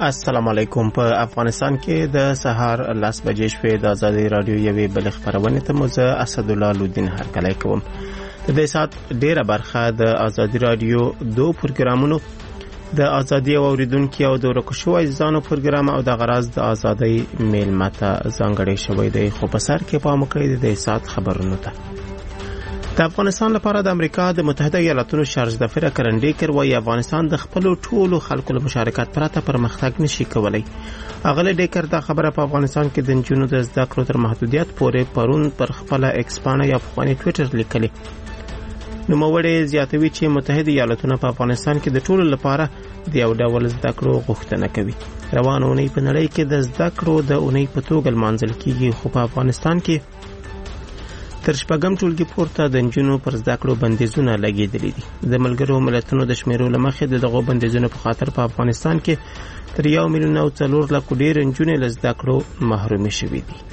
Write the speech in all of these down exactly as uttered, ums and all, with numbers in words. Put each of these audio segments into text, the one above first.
السلام علیکم. په افغانستان کې د سهار لس بجې شپې د آزادي رادیو یوې بل خبرونه ته مزه اسدالله لودین هرکلی کوم. د دې سات ډیره برخه د آزادي رادیو دو پروګرامونو د آزادي اوریدونکو او د ورکشو ځانو پروګرام او د غراز د آزادۍ میلمته ځانګړی شوی دی. خو په سر کې پام وکړئ د دې سات خبرونو ته. د افغانستان لپاره د امریکا د متحده ایالاتونو شارج دفر کرنډیکر وايي افغانستان د خپل ټولو خلکو له مشارکت پرته پرمختګ نشي کولای. اغله ډیکر دا خبره په افغانستان کې د جنونو د زده کړو تر محدودیت پورې پرون پر خپل ایکسپانه یا په ټوئیټر لیکلي. نو موړې زیاتوي چې متحده ایالاتونه په افغانستان کې د ټولو لپاره د یو ډول زده کړو غوښتنه کوي. روانه اونۍ په نړۍ کې د زده کړو د اونۍ په توګه لمانځل کیږي، خو په افغانستان کې تر شپږم ټولګي پورته د نجونو پر زده کړو بندیزونه لګېدلي دي. د ملګرو ملتونو د شمیرو له مخې دغه بندیزونو په خاطر په افغانستان کې تر یو میلیون او څلور لکو ډېر نجونې له زده کړو محرومې شوي دي.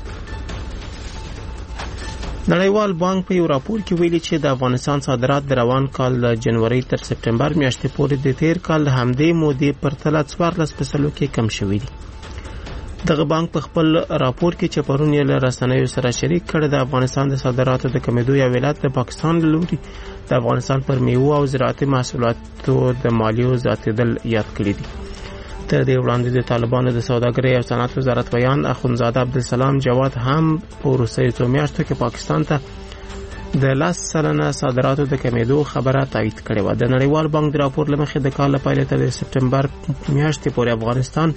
نړیوال بانک په یو راپور کې ویلي چې د افغانستان صادرات د روان کال له جنوري تر سپټمبر میاشتې پورې د تیر کال د همدې مودې په پرتله څوارلس فیصدو کې کم شوي دي. دغه بانک په خپل راپور کې چې پرون یې له رسنیو سره شریک کړ د افغانستان د صادراتو د کمیدو یا ولایت د پاکستان له لوري د افغانستان پر میوه او زراعتي محصولاتو د مالیو زیاتېدل یاد کړي دي. تر دې وړاندې د طالبانو د سوداګرۍ او صنعت وزارت ویان اخوندزاده عبدالسلام جواد هم په وروستیو څو میاشتو کې پاکستان ته د لس سلنه صادراتو د کمیدو خبره تایید کړې وه. د نړیوال بانک د راپور له مخې د کال له پیل تر سپټمبر میاشتې پورې افغانستان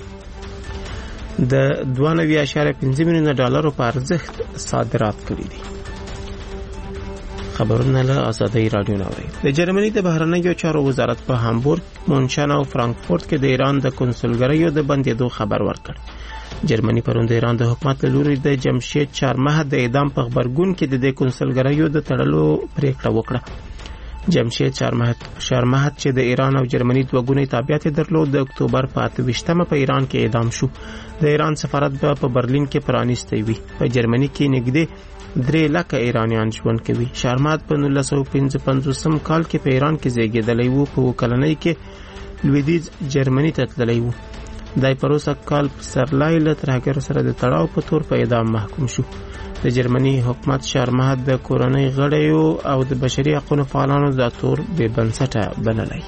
د دوه نوي اعشاریه پنځه میلیونه ډالرو په ارزښت صادرات کړي دي. خبرونه له آزادۍ رادیو نوري. د جرمني د بهرنیو چارو وزارت په هامبورګ، مونشن او فرانکفورت کې د ایران د کنسولګریو د بندیدو خبر ورکړ. جرمني پرون د ایران د حکومت له لوري د جمشید چارمحد د اعدام په خبرګون کې د دې کنسولګریو د تړلو پریکړه وکړه. جمشید چارمحد شارمحد چې د ایران او جرمني دوه ګونی تابعیت درلود د اکتوبر په اته ویشتمه په ایران کې اعدام شو. د ایران سفارت په برلین کې پرانیستی وي. په جرمني کې نږدې درې لکه ایرانیان ژوند کوي. شارمحد په نولس سوه پنځه پنځوسم کال کې په ایران کې زیږیدلی وو. په کلنۍ کې لویدیځ جرمني ته تللی وو. دای پروسه کال سرلای له ترهګر سره د تړاو په تور په اعدام محکوم شو. د جرمني حکومت شارمحد د کورنۍ غړیو او د بشري حقوقو فعالانو د تور بې بنسټه بللی.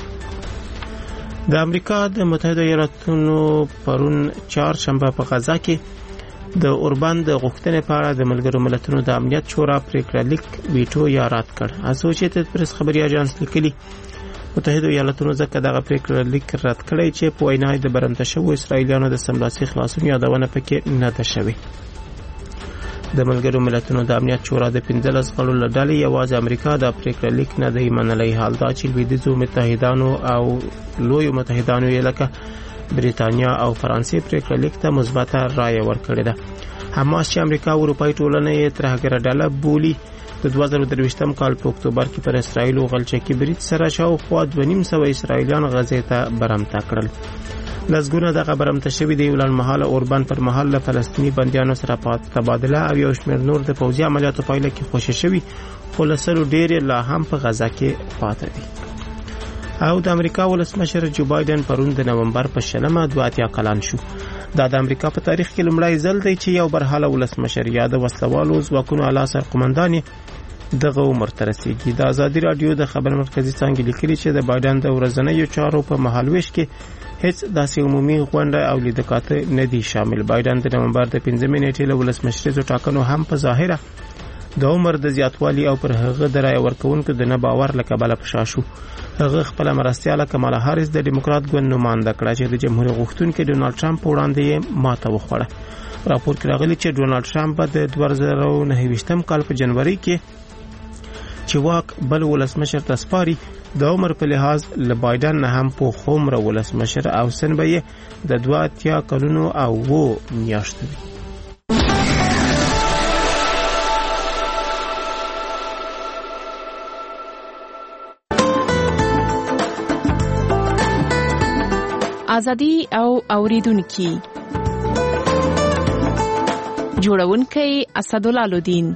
د امریکا د متحده ایالاتونو پرون چهارشنبه په غزا کې د اوربان د غوښتنې په اړه د ملګرو ملتونو د امنیت شورا پریکړه لیک ویټو یا رد کړ. اسوسییټډ پریس خبري اژانس لیکلي متحده ایالاتونو ځکه دغه پریکړه لیک رد کړی چې په وینا د برمته شوو اسرائیلیانو د سملاسي خلاصون یادونه پکې نه ده شوې. د ملګرو ملتونو د امنیت شورا د پنځلس غړو له ډلې یوازې امریکا د پریکړه لیک نه دی منلی. حال دا چې لویدیځو متحدانو او لویو متحدانو یې لکه بریتانیا او فرانسې پریکړه لیک ته مثبته رایه ورکړې ده. حماس چې امریکا او اروپایي ټولنه یې ترهګره ډله بولي د دوه زره درویشتم کال په اکتوبر کې پر اسرائیل او غلچکي برید سره شاوخوا دوه نیم سوه اسرائیلیان غزې ته برمته کړل. لسګونه دغه برمته شوي د یو لنډمهاله اوربان پر مهال له فلسطیني بندیانو سره تبادله او یو شمېر نور د پوځي عملیاتو پایله کې خوشي شوي، خو له سلو ډېرې لا هم په غزه کې پاتې دي. او د امریکا ولسمشر جو بایدن پرون د نومبر په شلمه دوه اتیا کلن شو. دا د امریکا په تاریخ کې لومړی ځل دی چې یو برحاله ولسمشر یا د وسلوالو ځواکونو اعلی سرقومندان دغه عمر ته رسیږي. د ازادي رادیو د خبر مرکزي څانګې لیکلي چې د بایدن د ورځنیو چارو په مهالویش کې هیڅ داسې عمومي غونډه او لیدکاته نه دي شامل. بایدن د نومبر د پنځمې نیټې له ولسمشریزو ټاکنو هم په ظاهره د عمر د زیاتوالي او پر هغه د رایه ورکوونکو د نه باور له کبله په شا شو. هغه خپله مرستیاله کمالا هاریس د ډیموکرات ګوند نماینده کړه چې د جمهوریت غوښتونکي ډونالډ ټرمپ په وړاندې یې ماته وخوړه. راپور کې راغلی چې ډونالډ ټرمپ د دوه زره نهه ویشتم کال په جنوري کې چې واک بل ولسمشر ته سپاري د عمر په لحاظ له بایدن نه هم په خومره ولسمشر او سن به یې د دوه اتیا کلونو او وو میاشتو وي. ازادي او اوریدونکي جوړونکي اسدالله لودین.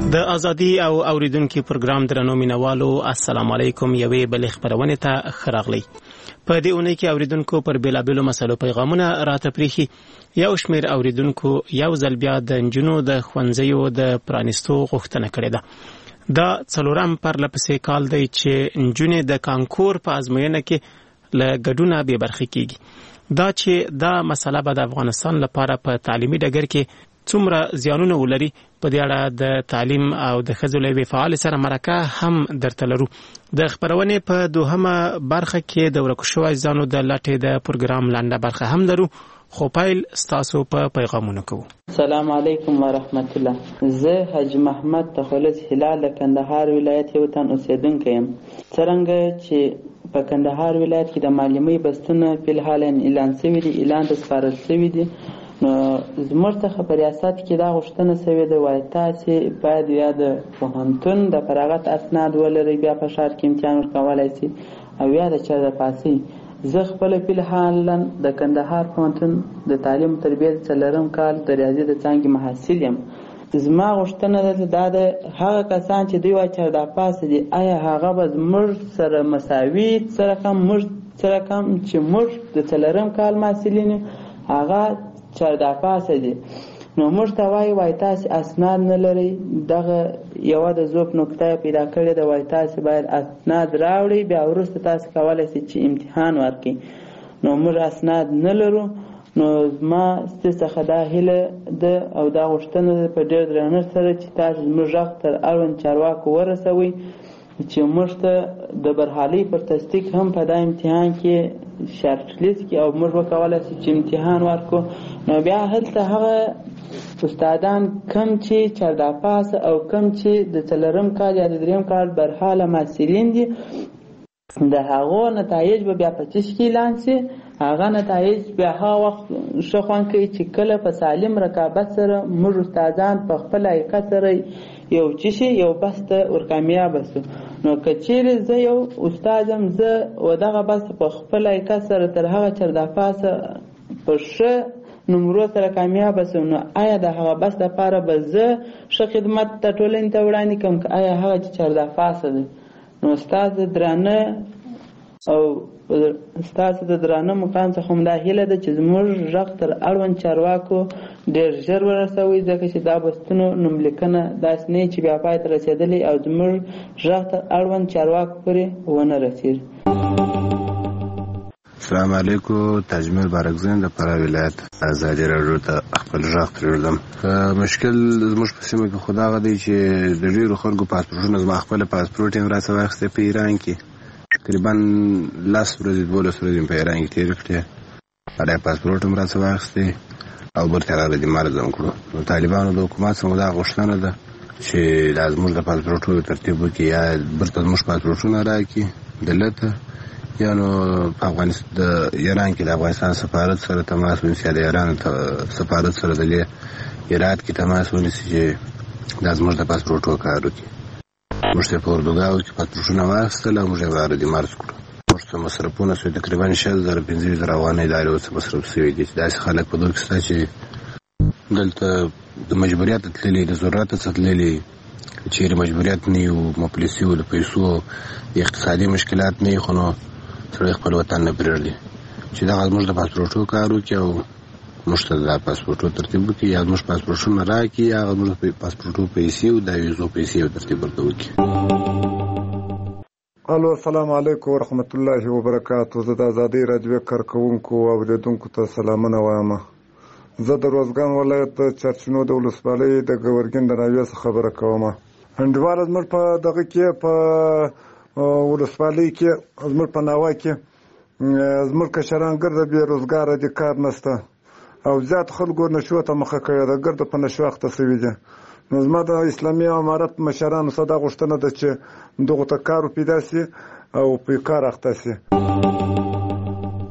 د ازادي او اوریدونکو پروګرام درنو مینوالو السلام علیکم یوې بلې خبرونه ته خراغلی په دې اونۍ کې اوریدونکو پر بیلابلو مسلو پیغامونه راته پریخي یو شمیر اوریدونکو یو ځل بیا د انجونو د خوندزیو د پرانستو غوښتنه کړې ده دا څلورم پرلپسې کال دی چې انجونې د کانکور په ازموینه کې له ګډونه به برخه کیږي دا چې دا مسله به د افغانستان لپاره په تعلیمي ډګر کې څومره زیانونه ولري په دې اړه د تعلیم او د ښځو له فعال سره مرکه هم درته لرو د خبرونې په دوهمه برخه کې د ورکو شوی ځانو د لټې د پروګرام لاندې برخه هم لرو خو پیل ستاسو په پیغامونو کوو. السلام علیکم ورحمت الله. زه حاج محمد تخلص هلال د کندهار ولایت یو تن اوسیدونکی یم. څرنګه چې په کندهار ولایت کې د معلمۍ بستونه په الحال اعلان شوی دي اعلان د سپارل شوی دي نو زموږ ته په ریاست کې دا غوښتنه شوې ده وایي تاسې باید یا د پوهنتون د فراغت اسناد ولرئ بیا په ښار کې امتحان ورکولی شي او یا د چا د پاسۍ. زه خپله فلحالا د کندهار پوهنتون د تعلیم و تربیت څلورم کال د ریاضي د څانګې محصل یم. زما غوښتنه ده دا د هغه کسان چې دوی وایي چهارداپاسه دي آیا هغه به زموږ سره مساوي څه رقم موږ څه رقم چې موږ د څلورم کال محصلین هغه چهارداپاسه دي نو موږ ته وایي وایي تاسې اسناد نه لرئ دغه یوه د ذوب نکته پیدا کړې ده وایي تاسې باید اسناد راوړئ بیا وروسته تاسې کولی شئ چې امتحان ورکړئ نو موږ اسناد نه لرو نو زما ستاسو څخه دا هیله ده او دا غوښتنه ده په ډېر درنښت سره چې تاسو زموږ غږ تر اړوند چارواکو ورسوئ چې موږ ته د برحالۍ پر تصدیق هم په دا امتحان کې شارټ لیست کې او موږ وکولی شو چې امتحان ورکړو نو بیا هلته هغه استادان کم چې چهارداپاسه او کم چې د څلورم کال یا د دریم کال برحاله محصلین دي د هغو نتایج به بیا په څه شي اعلان شي هغه نتایج بیا هغه وخت ښه خوند کوي چې کله په سالم رقابت سره موږ استادان په خپل حقیقت سره یو چې شي یو بحث ته ورکامیابه شو نو که چیرې زه یو استاد یم زه و دغه بحث په خپل حقیقت سره تر هغه چهارداپاسه په ښه نمرو سره کامیابه شم نو آیا د هغه بحث دپاره به زه ښه خدمت د ټولنې ته وړاندې کړم که آیا هغه چې چهارداپاسه دی نو ستاسو د درانه او ستاسو د درانه مقام څخه هم دا هیله ده چې زموږ غږ تر اړوند چارواکو ډېر ژر ورسوئ ځکه چې دا بستونو نوملیکنه داسې نه چې بیا پای ته رسېدلی او زموږ غږ تر اړوند چارواکو پورې ونه رسېږي. السلام علیکم. تاجمل بارکزین د فراه ولایت ازادي راډیو ته خپل غږ پرېږدم. مشکل زموږ په سیمه کې خو دا هغه دی چې د ډېرو خلکو پاسپورټونه زما خپله پاسپورټ یې راڅه واخیستی په ایران کې تقریبا لس ورځې دولس ورځې په ایران کې تېرې کړې هغه پاسپورټ هم راڅه واخیستی او برته راغلی مرز هم کړو نو طالبانو د حکومت څخه دا غوښتنه ده چې دا زموږ د پاسپورټونو ترتیب وکړي یا برته زموږ پاسپورټونه راکړي دلته یا نو په افغانستان د ایران کې د افغانستان سفارت سره تماس ونیسي یا د ایران سفارت سره د هرات کې تماس ونیسي چې دا زموږ د پاسپورټو کار وکړي. موږ ته په اردوګاو کې پاسپورټونه واخیستل او موږ یې غاړه د مرز کړو. موږ ته مصرفونه شوي تقریبا شل زره پنځه ویشت زره افغانۍ د هر یو څه مصرف شوي دي چې داسې خلک په دغه کې شته چې دلته د مجبوریت تللي د ضرورت څخه تللي چیرې مجبوریت نه وي او مفلسي وو د پیسو اقتصادي مشکلات نه وي خو نو سړی خپل وطن نه پرېږدي چې دغه زموږ د پاسپورټو کار وکړي او موږ ته دا پاسپورټو ترتیب وکړي یا زموږ پاسپورټونه راکړي یا زموږ د پاسپورټو پیسې او د ویزو پیسې ترتیب ورته وکړي. الو السلام علیکم ورحمت الله وبرکاتو. زه د ازادۍ راډیو کارکوونکو او اورېدونکو ته سلامونه وایم. زه د روزګان ولایت چرچینو د ولسوالۍ د ګورګین د ناوې څخه خبره کوم. انډیواله زموږ په دغه کې په ولسوالۍ کې زموږ په ناوه کې زموږ کشران ګرده بې روزګاره دي کار نشته او زیات خلکو نشو ته مخه کوي د ګرده په نشو اخته شوي دي نو زما د اسلامي امارت مشرانو څخه دا غوښتنه ده چې دغو ته کار پیدا شي او په کار اخته شي.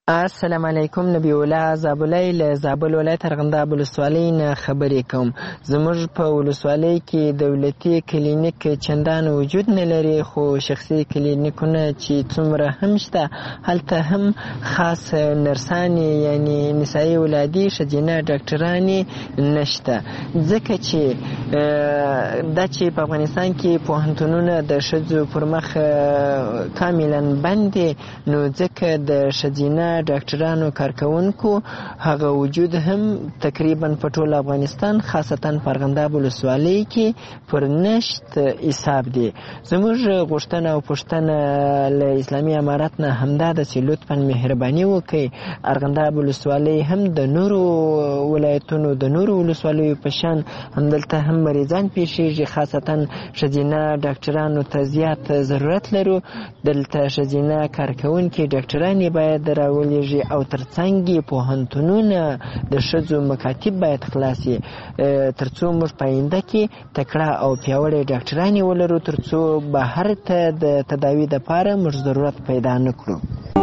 السلام علیکم نبی الله زابلی له زابل ولایت ارغنداب ولسوالۍ نه خبرې کوم. زموږ په ولسوالۍ کې دولتي کلینیک چندان وجود نه لري، خو شخصي کلینیکونه چې څومره هم شته هلته هم خاص نرسانې یعنی نسایي ولادي ښځینه ډاکټرانې نشته، ځکه چې دا چې په افغانستان کې پوهنتونونه د ښځو پر مخ کاملا بند دي، نو ځکه د ښځینه ډاکټرانو کارکونکو هغه وجود هم تقریبا په ټول افغانستان خاصتا په ارغنداب ولسوالۍ کې پر نشت حساب دی. زموږ غوښتنه او پوښتنه له اسلامي امارت نه همدا ده چې لطفا مهرباني وکړي ارغنداب ولسوالۍ هم د نورو ولایتونو د نورو ولسوالیو په شان همدلته هم مریضان پیښیږي، خاصتا ښځینه ډاکټرانو ته زیات ضرورت لرو. دلته ښځینه کارکونکي ډاکټرانې باید راو ولېږي او ترڅنګ یې پوهنتونونه د ښځو مکاتب باید خلاص وي، تر څو موږ په آینده کې تکړه او پیاوړې ډاکټرانې ولرو، تر څو بهر ته د تداوي دپاره موږ ضرورت پیدا نه کړو.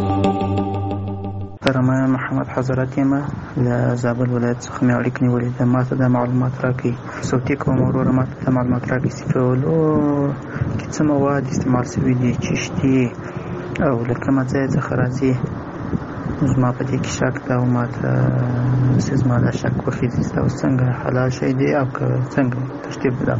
محترمه محمد حضرت یم له زابل ولایت څخه مې اړیکې نیولې ده. ما ته دا معلومات راکړئ، صوتي کوم وروره ما ته دا معلومات راکړئ چې په ولو کې څه مواد استعمال شوي دي، چشتي او له کومه ځای څخه راځي. زما په دې کې شک ده او ما ته چې زما دا شک وخېږي چې اوس څنګه حلال شی دی او که څنګه تشدید ده.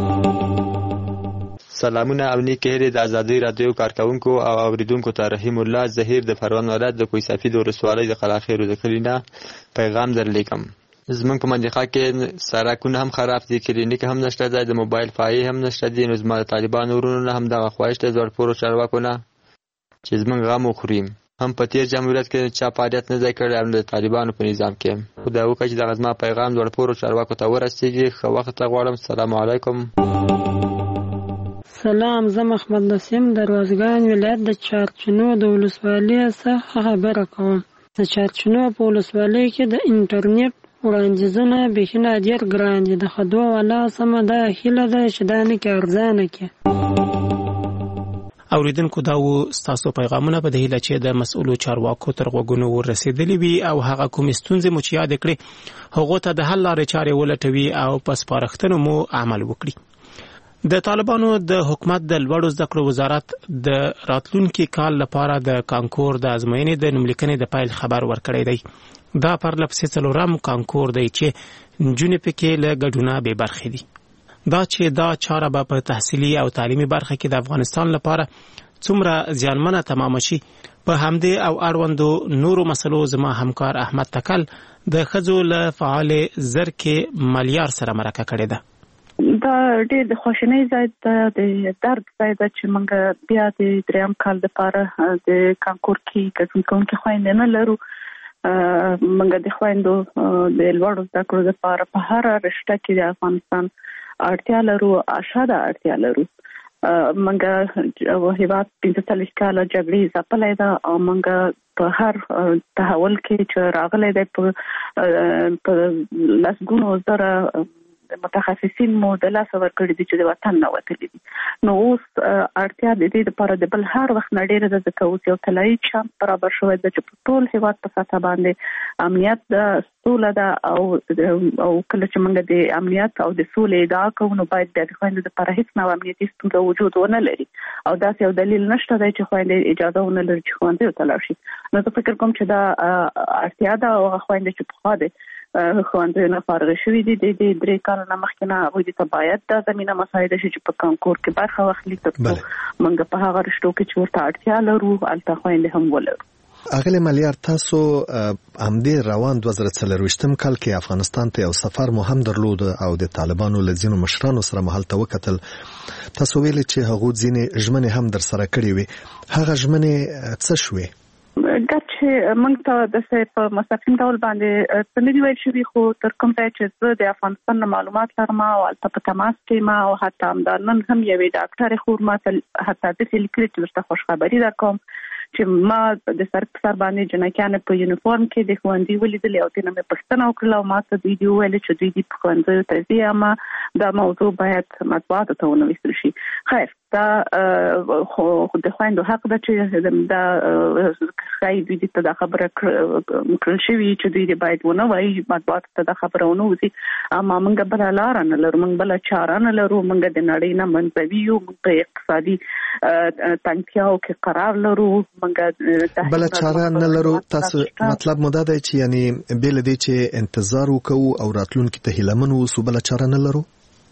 سلامونه او نیکې هیلې د ازادۍ راډیو کارکونکو او اوریدونکو ته. رحیم الله زهیر د پروان ولایت د کوه صافي د ولسوالۍ د قلاخیرو د کلي نه پیغام درلیکم. زمونږ په منطقه کې سړکونه هم خراب دي، کلینیک هم نشته دی، د موبایل فایې هم نشته دي. نو زما د طالبانو ورونو نه هم دغه خواهش دی زړپورو چارواکو نه چې زمونږ غم وخوریم. هم په تیر جمهوریت کې چا فعالیت نه دی کړی او د طالبانو په نظام کې. خدای وکړي چې دغه زما پیغام لوړپوړو چارواکو ته ورسېږي. ښه وخت ته غواړم. السلام علیکم. سلام، زه محمد نسیم د روزګان ولایت د چارچینو د ولسوالۍ څخه خبره کوم. د چارچینو په ولسوالۍ کې د انټرنیټ وړاندیزونه بیخي ډېر ګران دي. د خدو والا سمه دا هیله ده چې دا نه کې ارزانه کې. اوریدونکو دا و ستاسو پیغامونه په دې هیله چې د مسؤلو چارواکو تر غوږونو ورسېدلي وي او هغه کوم ستونزې مو چې یاد کړې هغو ته د حل لارې چارې ولټوي او په سپارښتنو مو عمل وکړي. د طالبانو د حکومت د لوړو زده کړو وزارت د راتلونکي کال لپاره د کانکور د ازموینې د نوملیکنې د پیل خبر ورکړی دی. دا پرله پسې څلورم کانکور دی چې نجونې پکې له ګډونه بې برخې دي. دا چې دا چاره به په تحصیلي او تعلیمي برخه کې د افغانستان لپاره څومره زیانمنه تمام شي، په همدې او اړوندو نورو مسلو زما همکار احمد تکل د ښځو له فعال زرکې ملیار سره مرکه کړې ده. دا ډېر د خوشنۍ ځای ده، د درد ځای ده چې موږ بیا د دریم کال لپاره د کانکور کې ګډون کوونکي خویندې نه لرو. موږ د خویندو د لوړو زده کړو لپاره په هره رشته کې د افغانستان اړتیا لرو، اشاده اړتیا لرو. موږ هیواد پنځه څلوېښت کاله جګړې ځپلی ده او موږ په هر تحول کې چې راغلی دی په لسګونو زره متخصصین مو د لاسه ورکړي دي چې د وطن نه وتلي دي. نو اوس اړتیا د دې لپاره د بل هر وخت نه ډېره ده، ځکه اوس یو طلایي چانس برابر شوی ده چې په ټول هیواد په سطحه باندې امنیت ده، سوله ده او او کله چې موږ د امنیت او د سولې ادعا کوو نو باید د خویندو لپاره هیڅ نوع امنیتي ستونزه وجود ونه لري او داسې یو دلیل نشته دی چې خویندې اجازه ونه لري چې ښوونځیو ته لاړ شي. نو زه فکر کوم چې دا اړتیا ده او هغه خویندې چې پخوا دي ښوونځیونه فارغ شوي دي د دې درې کاله نه مخکې نه هغوی ته باید دا زمینه مساعده شي چې په کانکور کې برخه واخلي، تر څو موږ په هغه رشتو کې چې ورته اړتیا لرو هلته خویندې هم ولرو. اغلی ملیار، تاسو همدې روان دوه زره څلرویشتم کال کې افغانستان ته یو سفر مو هم درلود او د طالبانو له ځینو مشرانو سره مو هلته وکتل. تاسو ویلي چې هغوی ځینې ژمنې هم در سره کړې وې. هغه ژمنې څه شوې؟ دا چې موږ ته داسې په مستقیم ډول باندې څه نه دي ویل شوي، خو تر کوم ځای چې زه د افغانستان نه معلومات لرم او هلته په تماس کې یم او حتی همدا نن هم یوې ډاکټرې خور ما ته حتی داسې لیکلي چې درته خوشخبري درکوم چې ما د سر په سر باندې جنکیانې په یونیفورم کې د ښوونځي ولیدلې او ترې نه مې پوښتنه وکړله او ما ته دوی دي وویلې چې دوی دي په ښوونځیو ته ځي، اما دا موضوع باید مطبوعاتو ته ونه ویستل شي. خیر، دا خو د خويندو حق ده چې دا خای دوی ته دا خبره کړل شوی چې دوی باید ونه وایي مطبوعات ته دا خبره ونه وځي اما موږ بل لار نه لرو موږ بل چاره نه لرو موږ د نړۍ نه منځوي یو موږ اقتصادي تنګیاو کې قرار لرو موږ بل چاره نه لرو. تاسو مطلب مو دا دی چې یعنی بل دې چې انتظار وکړو او راتلونکي ته هیله من وسو بل چاره نه لرو.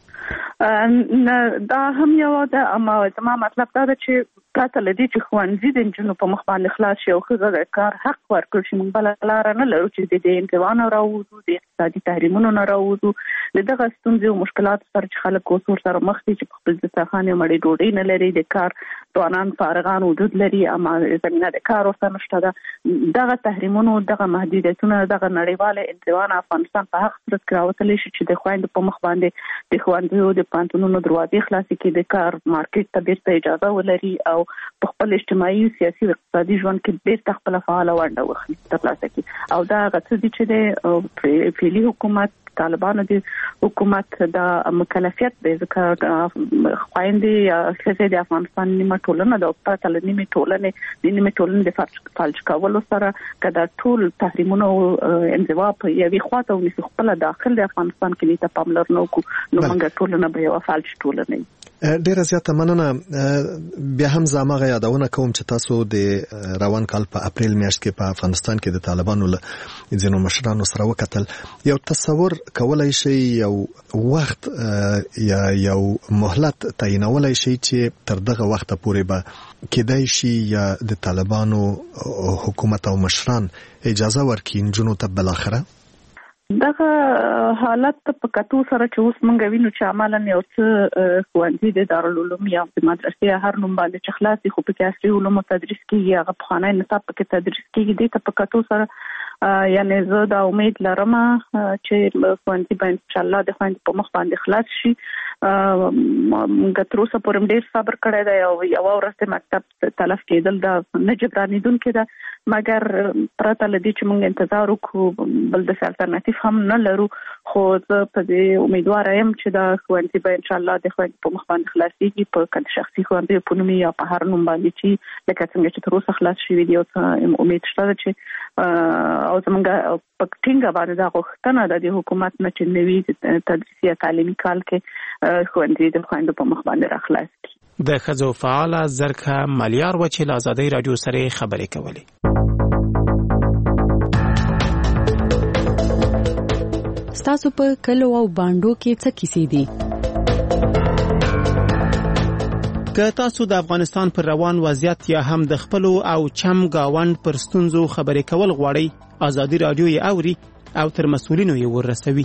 دا هم یو ده اما زما مطلب دا ده چې پراته لدی چې خوانزي د جنو په مخ باندې خلاص شي او خزه د کار حق ورکړي چې موږ بل لار نه لرو چې د انتوان راوځو د اقتصادي تحریمونو نه راوځو دغه ستونزې او مشکلات سره چې خلک اوس ورسره مخ دي چې په خپل ځخانه مړې ډوډۍ نه لري د کار توانان فارغان وجود لري اما زمينه د کار ورسره نشته ده دغه تحریمونو دغه محدودیتونه دغه نړیواله انتوان افغانستان په حق سره کراوتلی شي چې د خويند په مخ باندې د خوندو د پانتونونو دروازې خلاصې کې د کار مارکیټ ته بیرته اجازه ولري او په خپل اجتماعي سیاسي او اقتصادي ژوند کې بیرته خپل فعال ونډه واخلي ترلاسه کړي او دا غوښتل دي چې د فعلی حکومت طالبانو د حکومت د مکلفیت د ذکر خويندې یا څه د افغانستان نیمه ټولنه د په تل نیمه ټولنه د نیمه ټولنه د فالج کولو سره کدا ټول تحریمونو انزوا په یوې خواته ونیسي خپل داخل د افغانستان کې ته پاملرنه وکړو نو موږ ټولنه به یو فالج ټولنه ډیره زیاته مننه. بیا هم زموږه یادونه کوم چې تاسو د روان کال په اپریل میاشت کې په افغانستان کې د طالبانو له ځینو مشرانو سره وکتل. یو تصور کولای شي یو وخت یا یو مهلت تعینولای شي چې تر دغه وخت پورې به کېدای شي یا د طالبانو حکومت او مشران اجازه ورکړي جنو ته بل اخره دغه حالت په کتو سره چې اوس مونږ وینو چې عملاً یو څه ښوونځي د دارالعلوم یا د مدرسې هر نوم باندې چې خلاصي خو په کې عصري علوم تدریس کیږي هغه په خانه نصاب کې تدریس کیږي د ته په کتو سره یعنی زه دا امید لرم چې ښوونځي به ان شاء الله د خويند په مخ باندې خلاص شي. موږ تر اوسه پورې ډېر صبر کړی دی او یو ورځ مکتب تلف کېدل دا نه جبرانېدونکې ده مګر پرته له دې چې موږ انتظار وکړو بل داسې الټرناتیف هم نه لرو خو زه په دې امیدواره یم چې دا ښوونځي به ان شاء الله د خويند په مخ باندې خلاصېږي په کله شخصي ښوونځي په نوم یا په هر نوم باندې چې لکه څنګه چې تر اوسه خلاص شوي دي او امید شته چې او زموږ په ټینګه باندې دا غوښتنه ده د حکومت نه چې نوي تدریسي تعلیمي کال کې ښوونځي د خويندو په مخ باندې راخلاص کړي. د ښځو فعاله زرکه ملیار و چې له ازادۍ راډیو سره خبرې کولې. ستاسو په کلو او باندو کې څه کیسې دي؟ که تاسو د افغانستان پر روان وضعیت یا هم د خپلو او چم گاوند پر ستونزو خبرې کول غواړئ ازادي راډیو یې اوري او تر مسؤلینو یې ورسوي.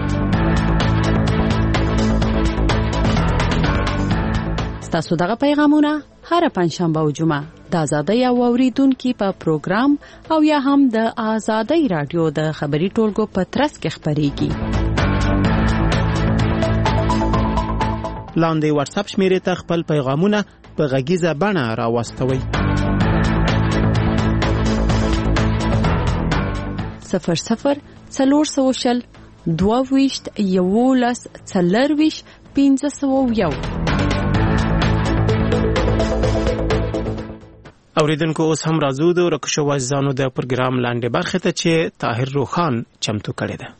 تاسو دغه پیغامونه هر پنځشنبه او جمعه د ازادۍ او اوریدونکو په پروګرام او یا هم د ازادۍ رادیو د خبري ټولګو په ترڅ کې خبريږي. لاندې واتس اپ شمیرې ته خپل پیغامونه په غږیزه بڼه راوستوئ. صفر صفر څلور سوشل دوه ویشت یولس څلور ویشت پنځه سوه یو. اوریدونکو اوس هم راځو د ورکشو وځانو د پروګرام لاندې برخه ته چې طاهر روخان چمتو کړی دی.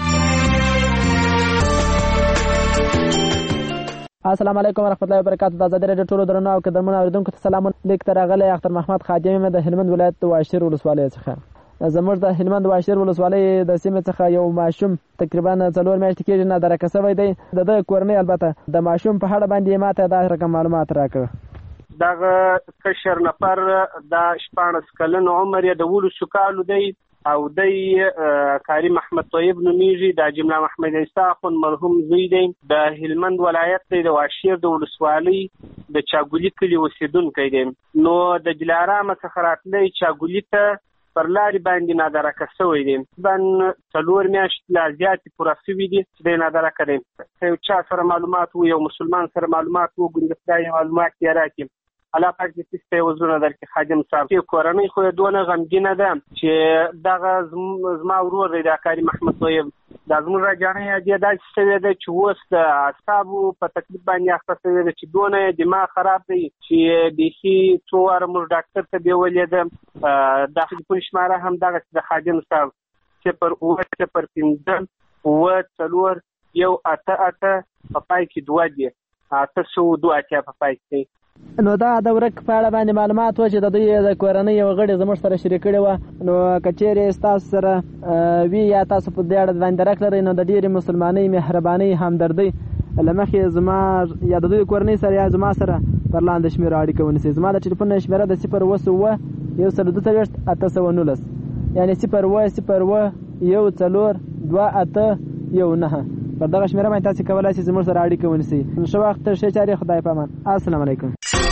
السلام علیکم ورحمۃ اللہ وبرکاتہ. د ازادۍ راډیو ټولو درنو او قدرمنو اوریدونکو ته سلام. لیک تر غلې اختر محمد خادم د هلمند ولایت واشیر ولسوالۍ څخه. زموږ د هلمند واشیر ولسوالۍ د سیمې څخه یو ماشوم تقریبا څلور میاشتې کېږي نه درکه شوی دی. د کورنۍ البته د ماشوم په اړه باندې ماته دا رقم معلومات راکړه. دغه کشر نفر د شپاړس کلن عمر یې د ولسو کالو دی او دی کریم احمد طیب نومیږي. د جمله محمد عیسی خون مرحوم زوی دی. د هلمند ولایت دی د واشیر د ولسوالۍ د چاګولی کلي اوسیدونکی دی. نو د دلارام څخه راتلی چاګولی ته پر لارې باندې نادرکه شوی دی. بن څلور میاشتې لا زیاتې پوره شوي دي چې دی نادرکه دی. یو چا سره معلومات و یو مسلمان سره معلومات و ګوندې خدای معلومات یې راکړي. الله پاک دې تاسو ته وزرونه درکړي. خادم صاحب چې کورنۍ خو یې دونه غمګینه ده چې دغه زما ورور دی د کریم احمد طیب دا زموږ راجانۍ عادیه داسې شوې ده چې اوس د اعصابو په تکلیف باندې اخته شوې ده چې دونه دماغ خراب دی چې بیخي څو واره موږ ډاکټر ته بیولې ده. دا ټلیفون شماره هم دغسې د خادم صاحب صفر اووه صفر پنځه اووه څلور یو اته اته په پای کې دوه دي اته سوه دوه اتیا په پای کې. نو دا د ورک په اړه باندې معلومات و چې د دوی د کورنۍ یو غړي زموږ سره شریک کړي وه، نو که چیرې ستاسو سره وي یا تاسو په دې اړه باندې درک لرئ نو د ډېرې مسلمانۍ مهربانۍ همدردۍ له مخې زما یا د دوی کورنۍ سره یا زما سره پر لاندې شمېره اړیکه ونیسئ. زما د ټلیفون شمېره د صفر اووه اووه یو سل دوه څلوېښت اته سوه نولس، یعنې صفر اووه صفر اووه یو څلور دوه اته یو نهه. پر دغه شمېره باندې تاسې کولی شئ زموږ سره اړیکه ونیسئ. ښه وخت، ښې چارې، خدای په امان. السلام علیکم.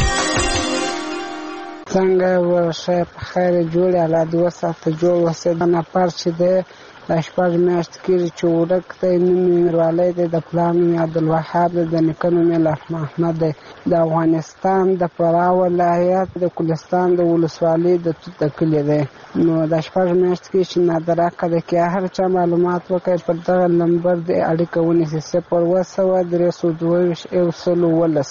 څنګه ورشه په خیر جوړې الله دې وساته جوړ وسې. دا نفر چې دی دا شپږ میاشتې کېږي چې ورک دی. نوم یې میروالی دی، د پلار نوم یې عبدالوهاب دی، د نیکه نوم یې لاح محمد دی. د افغانستان د فراه ولایت د کلستان د ولسوالۍ د توت د کلي دی. نو دا شپږ میاشتې کېږي چې نادراکه دی. که هر چا معلومات وکړي پر دغه نمبر دی اړیکه ونیسي صفر اووه سوه درې سوه دوه ویشت یو سل اوولس.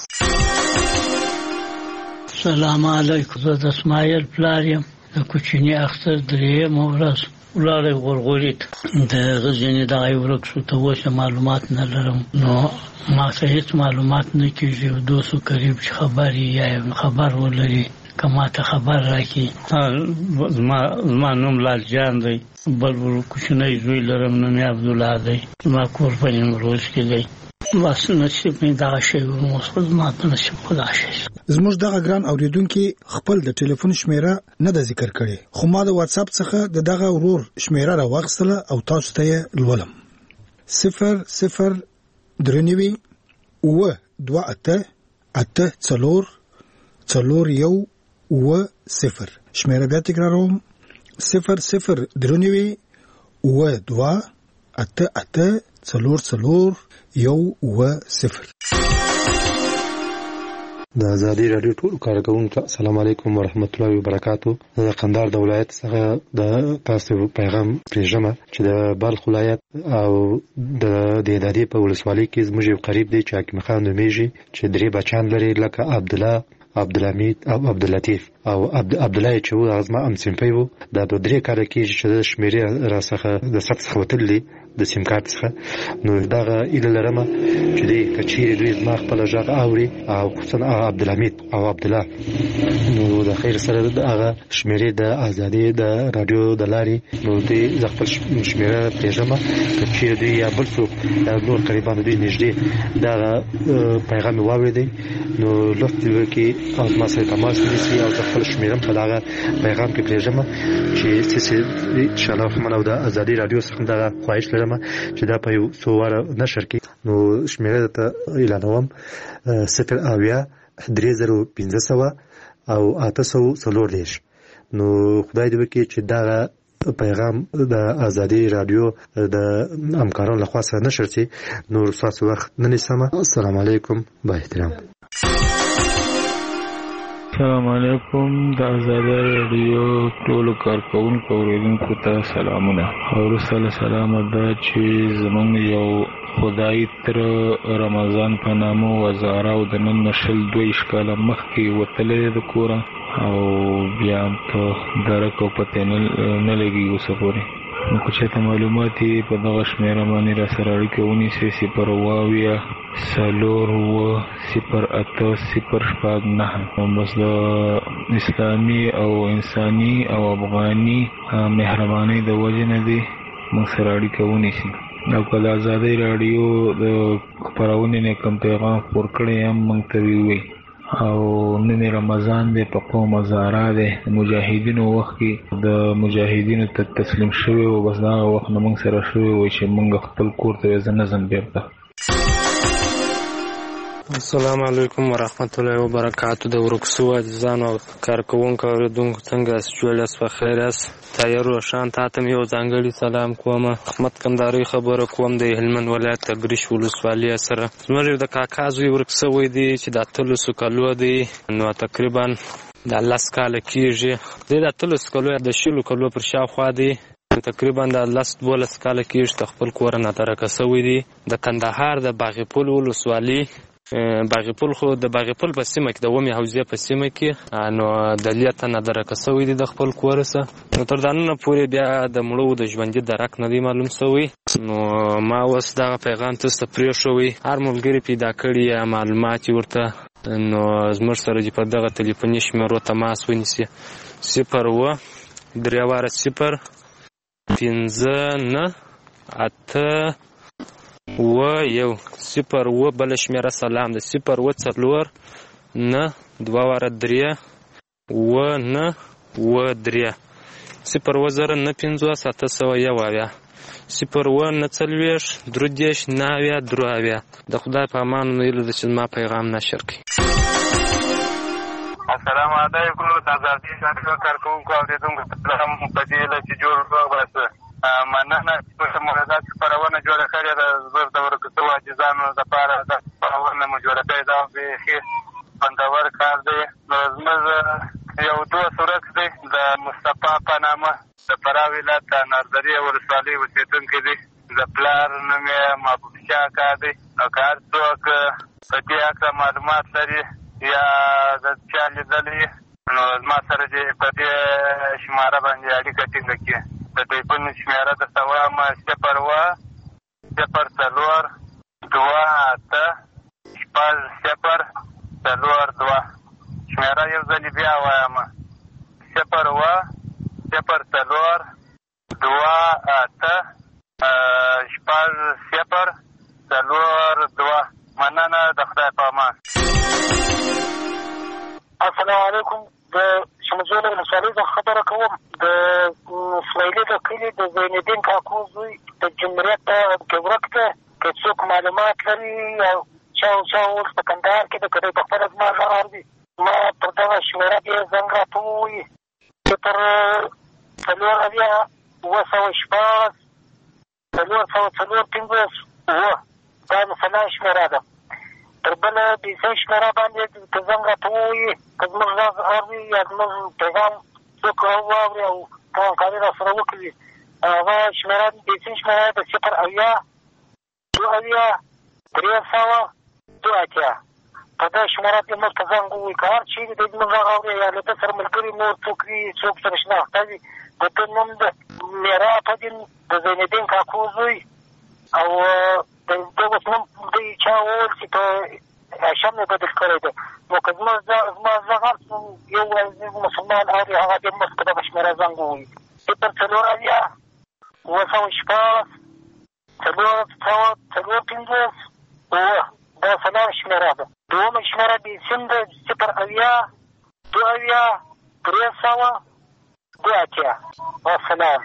سلام علیکم. زه د اسماعیل پلار یم. د کوچني اختر درېیمه ورځ ولاړی غورغوري ته د هغه ځینې دغه ورک شو. ته اوس معلومات نه لرم، نو ما ته هېڅ معلومات نه کېږي. یو دوست قریب چې خبر یې یا خبر ولري که ما ته خبر راکړي. زما نوم لال جان دی، بل کوچنی زوی لرم نوم یې عبدالله دی. زما کور په نیمروز کې دی. بس نصیب مې دغه شی و، اوس خو زما په نصیب خدا شی. زموږ دغه ګران اوریدونکي خپل د ټلیفون شمیره نه ده ذکر کړې، خو ما د واتساپ څخه د دغه ورور شمیره راواخیستله او تاسو ته یې لولم. صفر صفر درې نوي اووه دوه اته اته څلور څلور یو اووه صفر. شمیره بیا تکراروم: صفر صفر درې نوي اووه دوه اته اته څلور څلور یو اووه صفر. د ازادي راډیو ټول کارکونکو السلام علیکم ورحمت الله وبرکاتو. د قندهار د ولایت څخه د تاسو پیغام پېژنم چې د بلخ ولایت او د دهدادي په ولسوالۍ کې زموږ یو قریب دی چې حکیم خان نومیږي چې درې بچیان لري لکه عبدالله، عبدالحمید او عبداللطیف او عبدالله چې و زما همصنفی و. دا په درې کاله کېږي چې د شمېرې راڅخه د ثبت څخه وتلي د سیم کارت څخه. نو دغه ایله لرمه چې دی که چیرې دوی زما خپله غږ اوري او خصوصا عبدالحمید او عبدالله، نو د خیر سره هغه شمېرې د ازادي د راډیو د لارې نو دوی زه خپل شمېره پرېږدمه. که چیرې دوی یا بل څوک یا نور قریبان دوی نږدې دغه پیغام یې واورېدی نو لطف دې وکړي او زما سره تماس ونیسي او زه خپل شمېره په دغه پیغام کې پرېږدمه چې څه انشاءالله رحمن او د ازادي راډیو څخه دغه خواهش لرم چې دا په یو څو واره نشر کړي. نو شمېره ته اعلانوم: صفر اویا درې زره پنځه سوه او اته سوه څلور دېرش. نو خدای دې وکړي چې دغه پیغام د ازادي راډیو د همکارانو لخوا سره نشر شي. نور ستاسو وخت نه نیسم. السلام علیکم. با احترام. السلام علیکم. د ازادي راډیو ټولو کارکونکو اوریدونکو ته سلامونه. وروسته له سلامه دا چې زمونږ یو خدای تر رمضان په نامه وزاره او د نن شل دویشت کاله مخکې وتلی د کوره او بیا هم په درک او پته نه لګي اوسه پورې. نو که چېرته معلومات یې په دغه شمېره باندې را سره اړیکه ونیسئ: صفر اووه اویا څلور اووه صفر اته صفر شپږ نهه. بس د اسلامي او انساني او افغاني مهربانۍ د وجې نه دی موږ سره اړیکه ونیسي. او که د ازادۍ راډیو د خپرونې نه کوم پیغام خپور کړی هم موږ ته ووایي. او نن رمضان دی، په قوم هزاره دی، د مجاهدینو وخت کې د مجاهدینو ته تسلیم شوی و. بس دغه وخت نه موږ سره شوی و چې موږ خپل کور ته زه نه ځم بیرته. السلام علیکم ورحمت الله وبرکاتو. د ورک شوو عزیزانو او کارکوونکو اورېدونکو څنګه یاست؟ جوړ یاست؟ په خیر یاست؟ طاهر روښان تا ته مې یو ځانګړی سلام کوم. احمد کندهاري خبره کوم د هلمند ولایت تګریش ولسوالۍ سره. زموږ د کاکا زوی ورک شوی دی چې د اتلسو کالو دی، نو تقریبا د لس کاله کېږي. دی د اتلسو کالو د شلو کالو پر شاوخوا دی. تقریبا د لس دولس کاله کېږي چې د خپل کوره ناترکه سوی دي. د کندهار د باغ پل ولسوالي باغ پل خو د باغ پل په سیمه کې د ومې حوزې په سیمه کې نو د لې تنه درکه سوی دي د خپل کور سره. نو تر دا نن پورې بیا د مړو د ژوندي درک نه دی معلوم سوی. نو ما اوس دغه پیغام تاسو ته پرېښوی، هر ملګري پیدا کړي یا معلومات ورته نو زموږ سره چې په دغه تلیفوني شمیرو تماس ونیسي صفر اووه درې واره صفر پنځه نه اته اووه یو صفر اووه بله شمیره سلام ده صفر اووه څلور نه دوه واره درې اووه نه اووه درې صفر اووه زره نه پنځوس اته سوه یو اویا صفر اووه نه څلوېښت درې دېرش نه اویا درې اویا. د خدای په امان نو هیله ده چې زما پیغام نشر کړي. السلام علیکم د ازادي راډیو کارکوونکو اورېدونکو سلام په دې هیله چې جوړ روغ باسه. مننه چې په موردات خپرونه جوړه کړې ده. زموږ د ورکوټو عاجزانو دپاره دا خپرونه مو جوړه کړې ده، بیخي خوندور کار دی. نو زموږ یو دوست ورک دی د مصطفی په نامه د فراه ولایت د ناردرې ولسوالۍ اوسېدونکی دی. د پلار نوم یې محبوب شاه کاکا دی. نو که هر څوک په دې هکله معلومات لري یا د چا لیدلی نو زما سره چې په دې شماره باندې اړیکه ټینګه کړي. د ټلیفون شمېره درته وایم صفر اووه صفر څلور دوه اته شپږ صفر څلور دوه. شمېره یو ځلې بیا وایم صفر اووه صفر څلور دوه اته شپږ صفر څلور دوه. مننه، د خدای په امان. السلام علیکم. د شمجوله ولسوالۍ څخه خبره کوم. د اسماعیلي د کلي د زینالدین کاکو زوی د جمهوریت کې ورک دی. که څوک معلومات لري او چا او چا اوس په کندهار کې د که دی په خپله زما غږ اوري ما پر دغه شمېره بیا زنګ راته ووایي صفر څلور اویا اووه سوه شپږ څلور سوه څلور پنځوس اووه. دا د سلا شمېره ده. تر بله بیسۍ شمېره باندې که زنګ راته ووایي که زموږ غږ اوري یا زموږ پیغام څوک واوري او همکاري را سره وکړي هغه شمېره بیسۍ شمېره د صفر اویا دوه اویا درې سوه دوه اتیا. په دې شمېره کې موږ ته زنګ ووایي. که هر چېرې دی زموږ غږ اوري یا له ده سره ملګري نور څوک وي څوک سره شناخته وي د ده نوم د میرا فدین د زینالدین کاکو زوی او د ده اوس نوم دوی چا وویل چې په هاشم یې بدل کړی دی. نو که زما زما زغ هر یو مسلمان اوري هغه دې موږ په دغه شمېره زنګ ووایي صفر څلور اویا اووه سوه شپږ څلور سوه څلور پنځوس اووه. دا څلور شمېره ده. دومه شمېره د سیم ده صفر اویا دوه اویا درې سوه دوه اتیا. والسلام.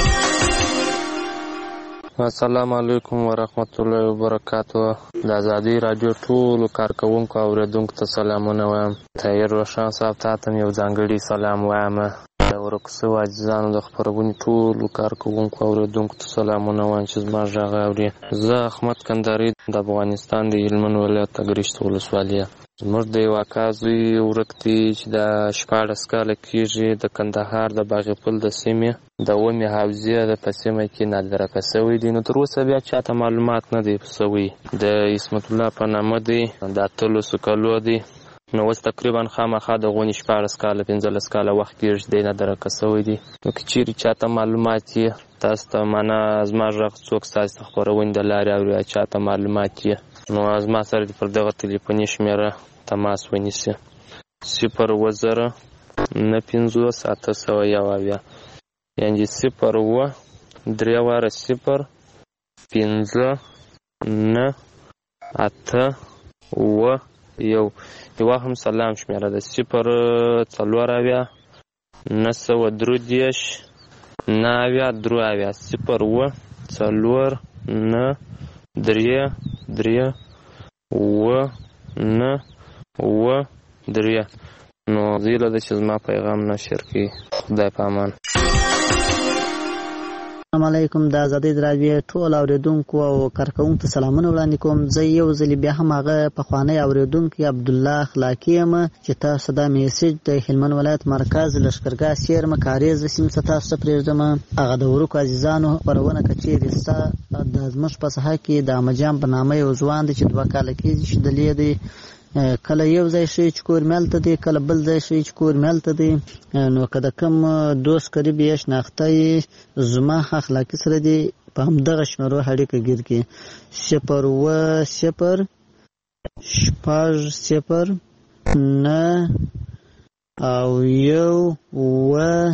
السلام علیکم ورحمت الله وبرکاتو. د ازادي راډیو ټولو کارکوونکو او اورېدونکو ته سلامونه وایم. طاهر روښان صاحب ته هم یو ځانګړي سلام وایم. د ورک سوو عزیزانو د خپرونې ټولو کارکوونکو او اورېدونکو ته سلامونه وایم چې زما غږ اوري. زه احمد کندهاري د افغانستان د هلمند ولایت اګرشت ولسوالي. زموږ د یو اکا زوی ورک دی چې د شپاړس کاله کېږي د کندهار د باغ پل د سیمې د اومې حوزې د په سیمه کې نادرکه سوی دی. نو تر اوسه بیا چاته معلومات نه دی سوی. د عصمت الله په نامه دی، د اتلسو کالو دی. نو اوس تقریبا خامخا د غونې شپاړس کاله پنځلس کاله وخت کېږي دی نادرکه سوی دی. نو که چیرې چاته معلومات یې تاسو ته معنا زما غږ څوک ستاسو د خپرونې د لارې اوري یا چاته معلومات یې نو زما سره دې پر دغه تلیفوني شمېره تماس ونیسي صفر اووه زره نه پنځوس اته سوه یو اویا. یعنې صفر اووه درې واره صفر پنځه نه اته اووه یو. یوه هم سلام شمېره ده صفر څلور اویا نه سوه درې دېرش نه اویا درې اویا. صفر اووه څلور نه درې درې اووه نه اووه درې. نو زه هیله ده چې زما پیغام نشر کړي. خدای په امان. السلام علیکم د ازادۍ راډیو ټول اوریدونکو او کارکونکو ته سلامونه وړاندې کوم. زه یو ځل بیا هم هغه پخوانی اوریدونکی عبدالله اخلاقی یم چې تاسو دا میسج د هلمند ولایت مرکز لښکرګاه سیرمه کاریز سیمې څخه تاسو ته پرېږدم. هغه د ورکو عزیزانو خپرونه که چیرې ستا د زموږ په ساحه کې د احمدجان په نامه یو ځوان دی چې دوه کاله کېږي چې دلې دی، کله یو ځای شي چې کور ملته دی، کله بل ځای شي چې کور ملته دی. نو که د کوم دوست قریب یې شناخته یې زما اخلاقي سره دی په همدغه شمېرو اړیکه ګیر کړي. صفر اوه صفر شپږ صفر نه او یو اوه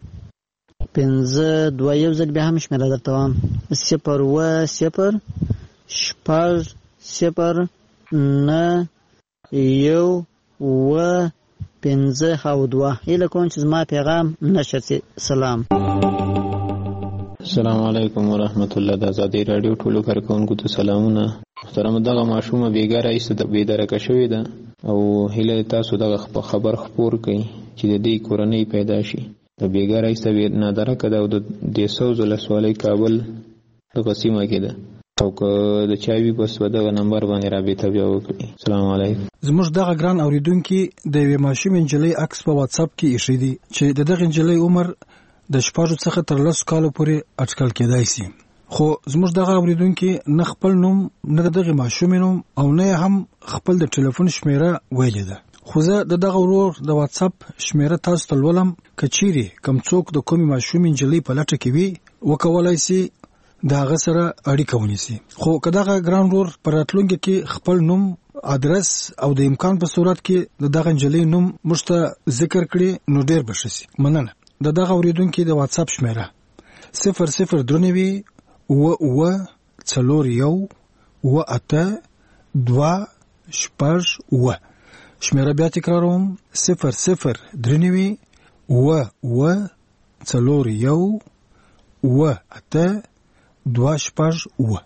پنځه دوه. یو ځل بیا هم شمېره درته وایم: صفر اوه صفر شپږ صفر نه یو اوه پنځه او دوه. هیله کوم چې زما پیغام نشر شي. سلام. السلام علیکم ورحمت الله. د ازادۍ راډیو ټولو کارکونکو ته سلامونه. محترم دغه ماشومه بیګاره ایسته د بیدرکه شوې ده او هیله تاسو دغه خبر خپور کړئ چې د دې کورنۍ پیدا شي. د بیګاره ایسته نادرکه ده او د دیسوز ولسوالۍ کابل دغه سیمه کې ده او که د چاوي بس په دغه نمبر باندې رابطه بیا وکړي. السلام علیکم. زموږ دغه ګران اوریدونکي د یوې ماشومې نجلۍ عکس په واتساپ کې ایښی دی چې د دغه نجلۍ عمر د شپږو څخه تر لسو کالو پورې اټکل کېدای شي. خو زموږ دغه اوریدونکي نه خپل نوم نه د دغه ماشومې نوم او نه هم خپل د ټلیفون شمیره ویلې ده. خو زه د دغه ورور د واتساپ شمیره تاسو ته لولم. که چیرې کوم څوک د کومې ماشومې نجلۍ په لټه کې وي وکولای شي د هغه سره اړیکه ونیسي. خو که دغه ګران ورور په راتلونکي کې خپل نوم، ادرس او د امکان په صورت کې د دغه نجلۍ نوم موږ ته ذکر کړي نو ډېر به ښه شي. مننه. د دغه اوریدونکي د واتساپ شمیره صفر صفر درې نوي اوه اوه څلور یو اوه اته دوه شپږ اوه. شمیره بیا تکراروم: صفر صفر درې نوي اوه اوه څلور یو اوه اته دوه شپږ اوه.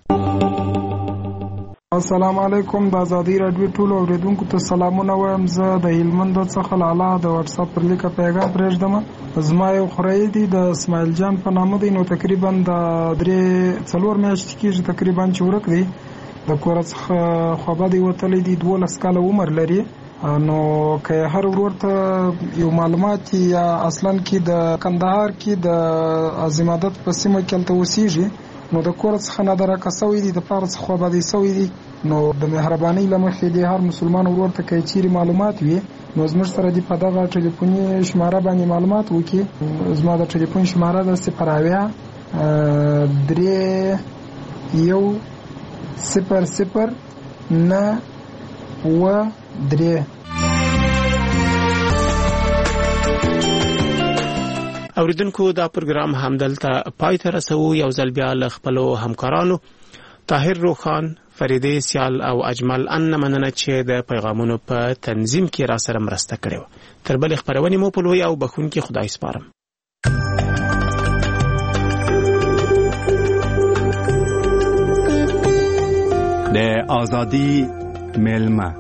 السلام علیکم. د ازادۍ راډیو ټولو اوریدونکو ته سلامونه وایم. زه د هلمند څخه لاله د واتس اپ پر لیکه پیغام پرېږدم. زما یو خوری دی د اسماعیل جان په نامه دی. نو تقریبا د درې څلور میاشتې کېږي تقریبا چې ورک دی. د کور څخه خوابدی وتلی دی. دولس کاله عمر لري. نو که هر ورور ته یو معلومات یا اصلا کې د کندهار کې د عظیمادت په سیمه کې هلته اوسېږي نو د کور څخه نادرکه سوی دی، د پاره څخه خوابدی سوی دی. نو د مهربانۍ له مخې د هر مسلمان ورور ته که چیرې معلومات وي نو زموږ سره دې په دغه ټلیفوني شماره باندې معلومات وکړي. زما د ټلیفون شماره ده صفر اویا درې یو صفر صفر نه اوه درې. اوریدونکو دا پروګرام همدلته پای ته رسوو. یو ځل بیا له خپلو همکارانو طاهر روخان، فریدې سیال او اجمل ان مننه چې د پیغامونو په تنظیم کې را سره مرسته کړې وه. تر بلې خپرونې مو په لوی او بخښونکي خدای سپارم. د ازادي ملما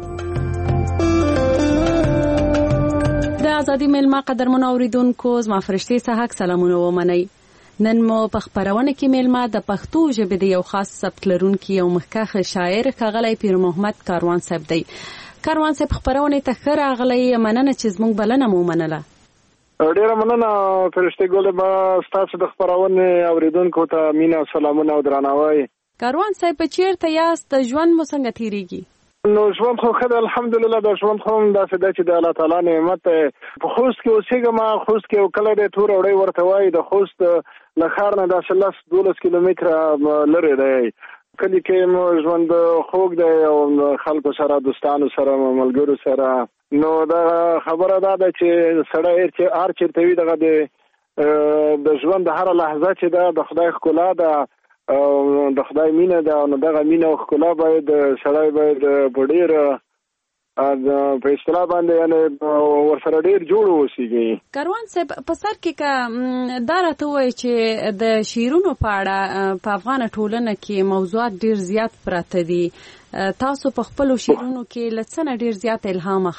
د ازادي ملما قدرمن اوریدونکو زما فرشتي صحاک سلامونه ومنئ. نن مو په خبرونه کې ملما د پښتو ژبې د یو خاص سبک لرونکي او مخکښ شاعر ښاغلی پیر محمد کاروان صاحب دی. کاروان صاحب خبرونه ته ښه راغلی. مننه چې زموږ بلنه مو منله. ډیره مننه فرشتي ګل. ما ستاسو د خبرونه اوریدونکو ته مینا سلامونه او درناوی. کاروان صاحب چیرته یاست؟ ژوند مو څنګه تیریږي؟ نو ژوند خو خدای الحمدلله د ژوند خو داسې ده چې د الله تعالی نعمت په خوست کې اوسېږم. خوست کې یو کلی دی تور وړی ورته وایي. د خوست له ښار نه داسې لس دولس کیلومتره لرې دی. کلي کې مو ژوند خوږ دی او خلکو سره، دوستانو سره، ملګرو سره. نو دا خبره دا ده چې سړی هر چېرته وي دغه د ژوند د هره لحظه چې ده د خدای ښکلا ده او د خدای مینه ده. نو دغه مینه او ښکلا باید سړی باید په ډېر په اصطلاح باندې یعنې ورسره ډېر جوړ اوسېږي. کاروان صاحب په سر کې که دا راته ووایي چې د شعرونو په اړه په افغانه ټولنه کې موضوعات ډېر زیات پراته دي، تاسو په خپلو شعرونو کې له څه نه ډېر زیات الهام اخلئ؟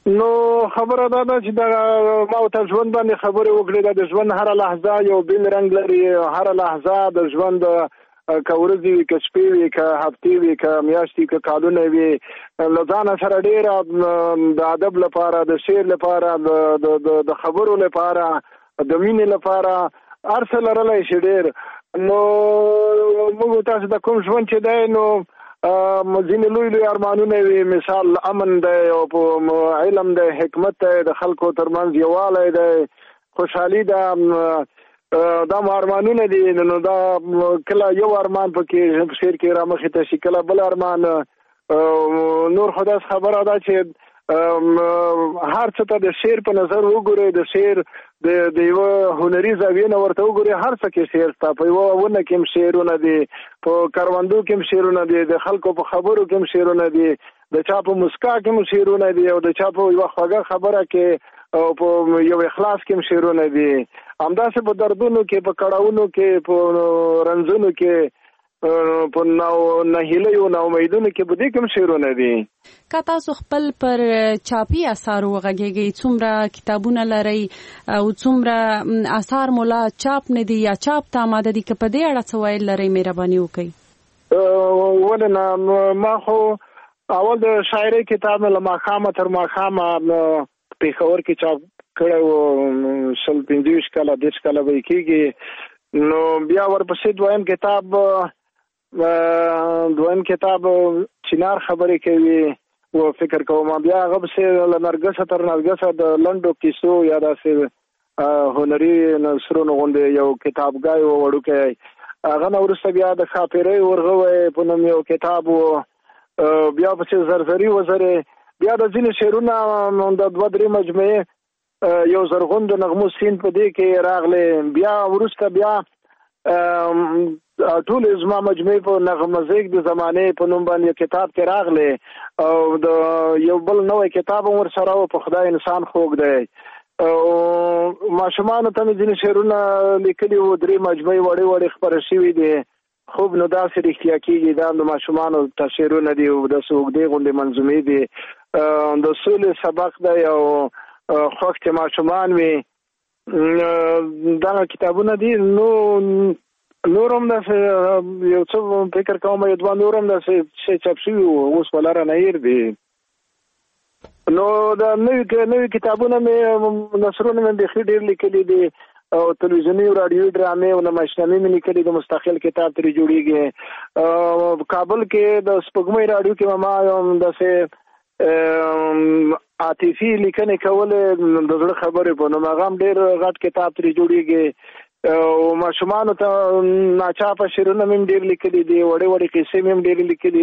نو خبره دا ده چې دا ما ته ژوند باندې خبرې وکړې د ژوند هر لحظه یو بل رنگ لري هر لحظه د ژوند که ورځې وي که شپې وي که هفتې وي که میاشتې که کالونه وي له ځانه سره ډېره د ادب لپاره د شعر لپاره د د خبرو لپاره د مینې لپاره هر څه لرلی شي ډېر. نو موږ تاسو د کوم ژوند چې دی نو ځینې لوی لوی ارمانونه وي مثال امن دی او علم دی حکمت دی د خلکو ترمنځ یووالی دی خوشحالي ده دا مو ارمانونه دي. نو دا کله یو ارمان پکې په شعر کې رامخې ته شي کله بل ارمان. نور خو داسې خبره ده چې هر څه ته د شعر په نظر وګورئ د شعر د یوه هنري زاویې نه ورته وګورئ هر څه کې شعر شته په یوه ونه کې هم شعرونه دي په کروندو کې هم شعرونه دي د خلکو په خبرو کې هم شعرونه دي د چا په مسکا کې هم شعرونه دي او د چا په یوه خوږه خبره کې او په یو اخلاص کې هم شعرونه دي همداسې په دردونو کې په کړاوونو کې په رنځونو کې په نو نهیلیو نو امیدونو کې بده کوم شعرونه دي. که تاسو خپل پر چاپی اثار وغږیږئ څومره کتابونه لرئ او څومره اثار مولا چاپ نه دي یا چاپ ته آماده دي که په دې اړه څه ویل لرئ مهرباني وکړئ. ولې نه ما خو اول د شاعرۍ کتاب له ماښامه تر ماښامه پېښور کې چاپ کړی و شل پنځه ویشت کاله دېرش کاله به یې کېږي. نو بیا ورپسې دویم کتاب دویم کتاب چنار خبرې کوي و فکر کوم بیا هغه پسې له نرګسه تر نرګسه د لنډو کیسو یا داسې هنري نثرونو غوندې یو کتابګای و وړوکی هغه نه وروسته بیا د ښاپیرۍ ورغوی په نوم یو کتاب و بیا پسې زرزري وزرې بیا د ځینې شعرونه د دوه درې مجموعې یو زرغون د نغمو سین په دې کې راغلی بیا وروسته بیا ټول زما مجموعې په نغمزیک د زمانې په نوم باندې کتاب کې راغلی او د یو بل نوی کتاب هم ورسره و په خدای انسان خوږ دی او ماشومانو ته مې ځینې شعرونه لیکلي وو درې مجموعې وړې وړې خپاره شوي دي خوب نو داسې رښتیا کېږي دا د ماشومانو ته شعرونه دي او داسې اوږدې غوندې منظومې دي د سولې سبق دی او خوښ چې ماشومان وي دغه کتابونه دي. نو نور هم داسې یو څه فکر کوم یو دوه نور هم داسې شی چاپ شوي وو اوس په لاره نه هیر دي. نو د نوي نوي کتابونه مې نثرونه مې بیخي ډېر لیکلي دي او تلویزیوني او راډیوي ډرامې او نمایشنامې مې لیکلي د مستقل کتاب ترې جوړېږي. کابل کې د سپوږمۍ راډیو کې ما داسې عاطفي لیکنې کولې د زړه خبرې په نوم هغه هم ډېر غټ کتاب ترې جوړېږي او ماشومانو ته ناچاپه شعرونه مې هم ډېر لیکلي دي وړې وړې قصې مې هم ډېرې لیکلي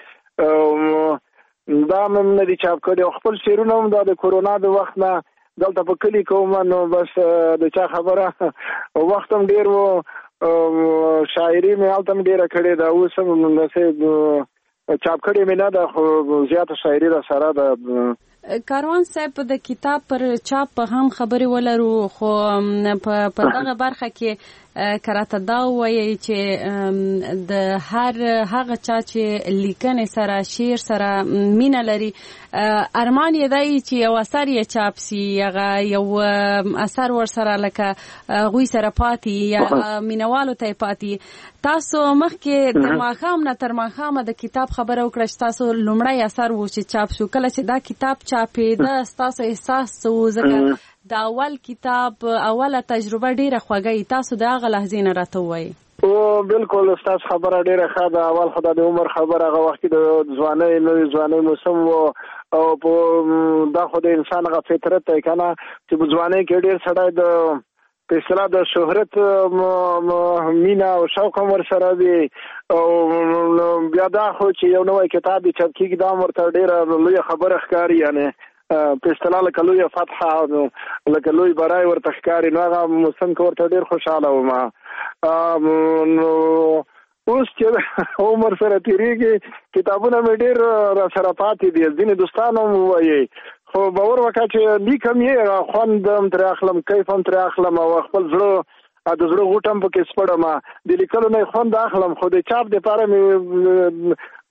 دي دا مې هم نه دي چاپ کړي او خپل شعرونه هم دا د کورونا د وخت نه دلته په کلي کوم نو بس د چا خبره وخت هم ډېر و شاعري مې هلته هم ډېره کړې ده اوس هم داسې چاپ کړې مې نه ده خو زیاته شاعري را سره ده. کاروان صاحب د کتاب پر چاپ په هم خبرې ولرو خو په دغه برخه کې کراته دا وایي چې د هر هغه چا چې لیکنې سره شعر سره مینه لري ارمان یې دی چې یو اثر یې چاپ سي هغه یو اثر ورسره لکه غوی سره پاتې یا مینوالو ته پاتې. تاسو مخکې د ماښام نه تر ماښامه د کتاب خبره وکړه چې تاسو لومړی اثر و چې چاپ شو کله چې دا کتاب چاپېده ستاسو احساس څه و ځکه د اول کتاب اوله تجربه ډېره خوږه تاسو د هغه لحظې نه راته ووایئ. او بالکل ستاسو خبره ډېره ښه ده اول خو د عمر خبره هغه وخت کې د ځوانۍ نوې ځوانۍ موسم و او په دا خو د انسان هغه فطرت دی که نه چې په ځوانۍ کې ډېر سړی د په اصطلاح د شهرت مینه او شوق هم ورسره وي او بیا دا خو چې یو نوی کتاب یې چاپ کېږي دا هم ورته ډېره لویه خبره ښکاري یعنې په اصطلاح لکه لویه فتحه لکه لوی برای ورته ښکاري نو هغه موسم کې ورته ډېر خوشحاله وم. نو اوس چې عمر سره تېرېږي کتابونه مې ډېر را سره پاتې دي ځینې دوستان هم ووایي خو باور وکړه چې لیکم یې خوند هم ترې اخلم کیف هم ترې اخلم او خپل زړه د زړه غوټ هم پکې سپړم د لیکلو نه خوند اخلم خو د چاپ دپاره مې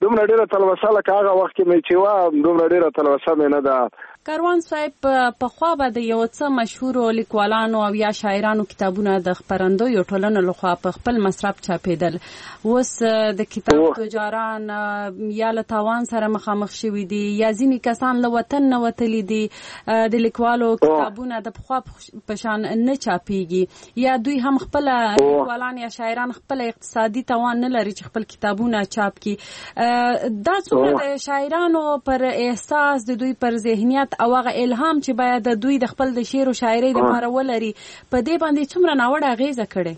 دومره ډیره تلوسه لکه هغه وخت کې مې چې وه دومره ډیره تلوسه مې نه ده. کاروان صاحب پخوا به د یو څه مشهورو لیکوالانو او یا شاعرانو کتابونه د خپرندویو ټولنو لخوا په خپل مصرف چاپېدل. اوس د کتاب تجاران یا له تاوان سره مخامخ شوي دي یا ځینې کسان له وطن نه وتلي دي، د لیکوالو کتابونه د پخوا په شان نه چاپېږي یا دوی هم خپله لیکوالان یا شاعران خپله اقتصادي توان نه لري چې خپل کتابونه چاپ کړي. دا څومره د شاعرانو پر احساس د دوی پر ذهنیت او هغه الهام چې باید د دوی د خپل د شعر او شاعرۍ لپاره ولري په دې باندې څومره ناوړه اغیزه کړې؟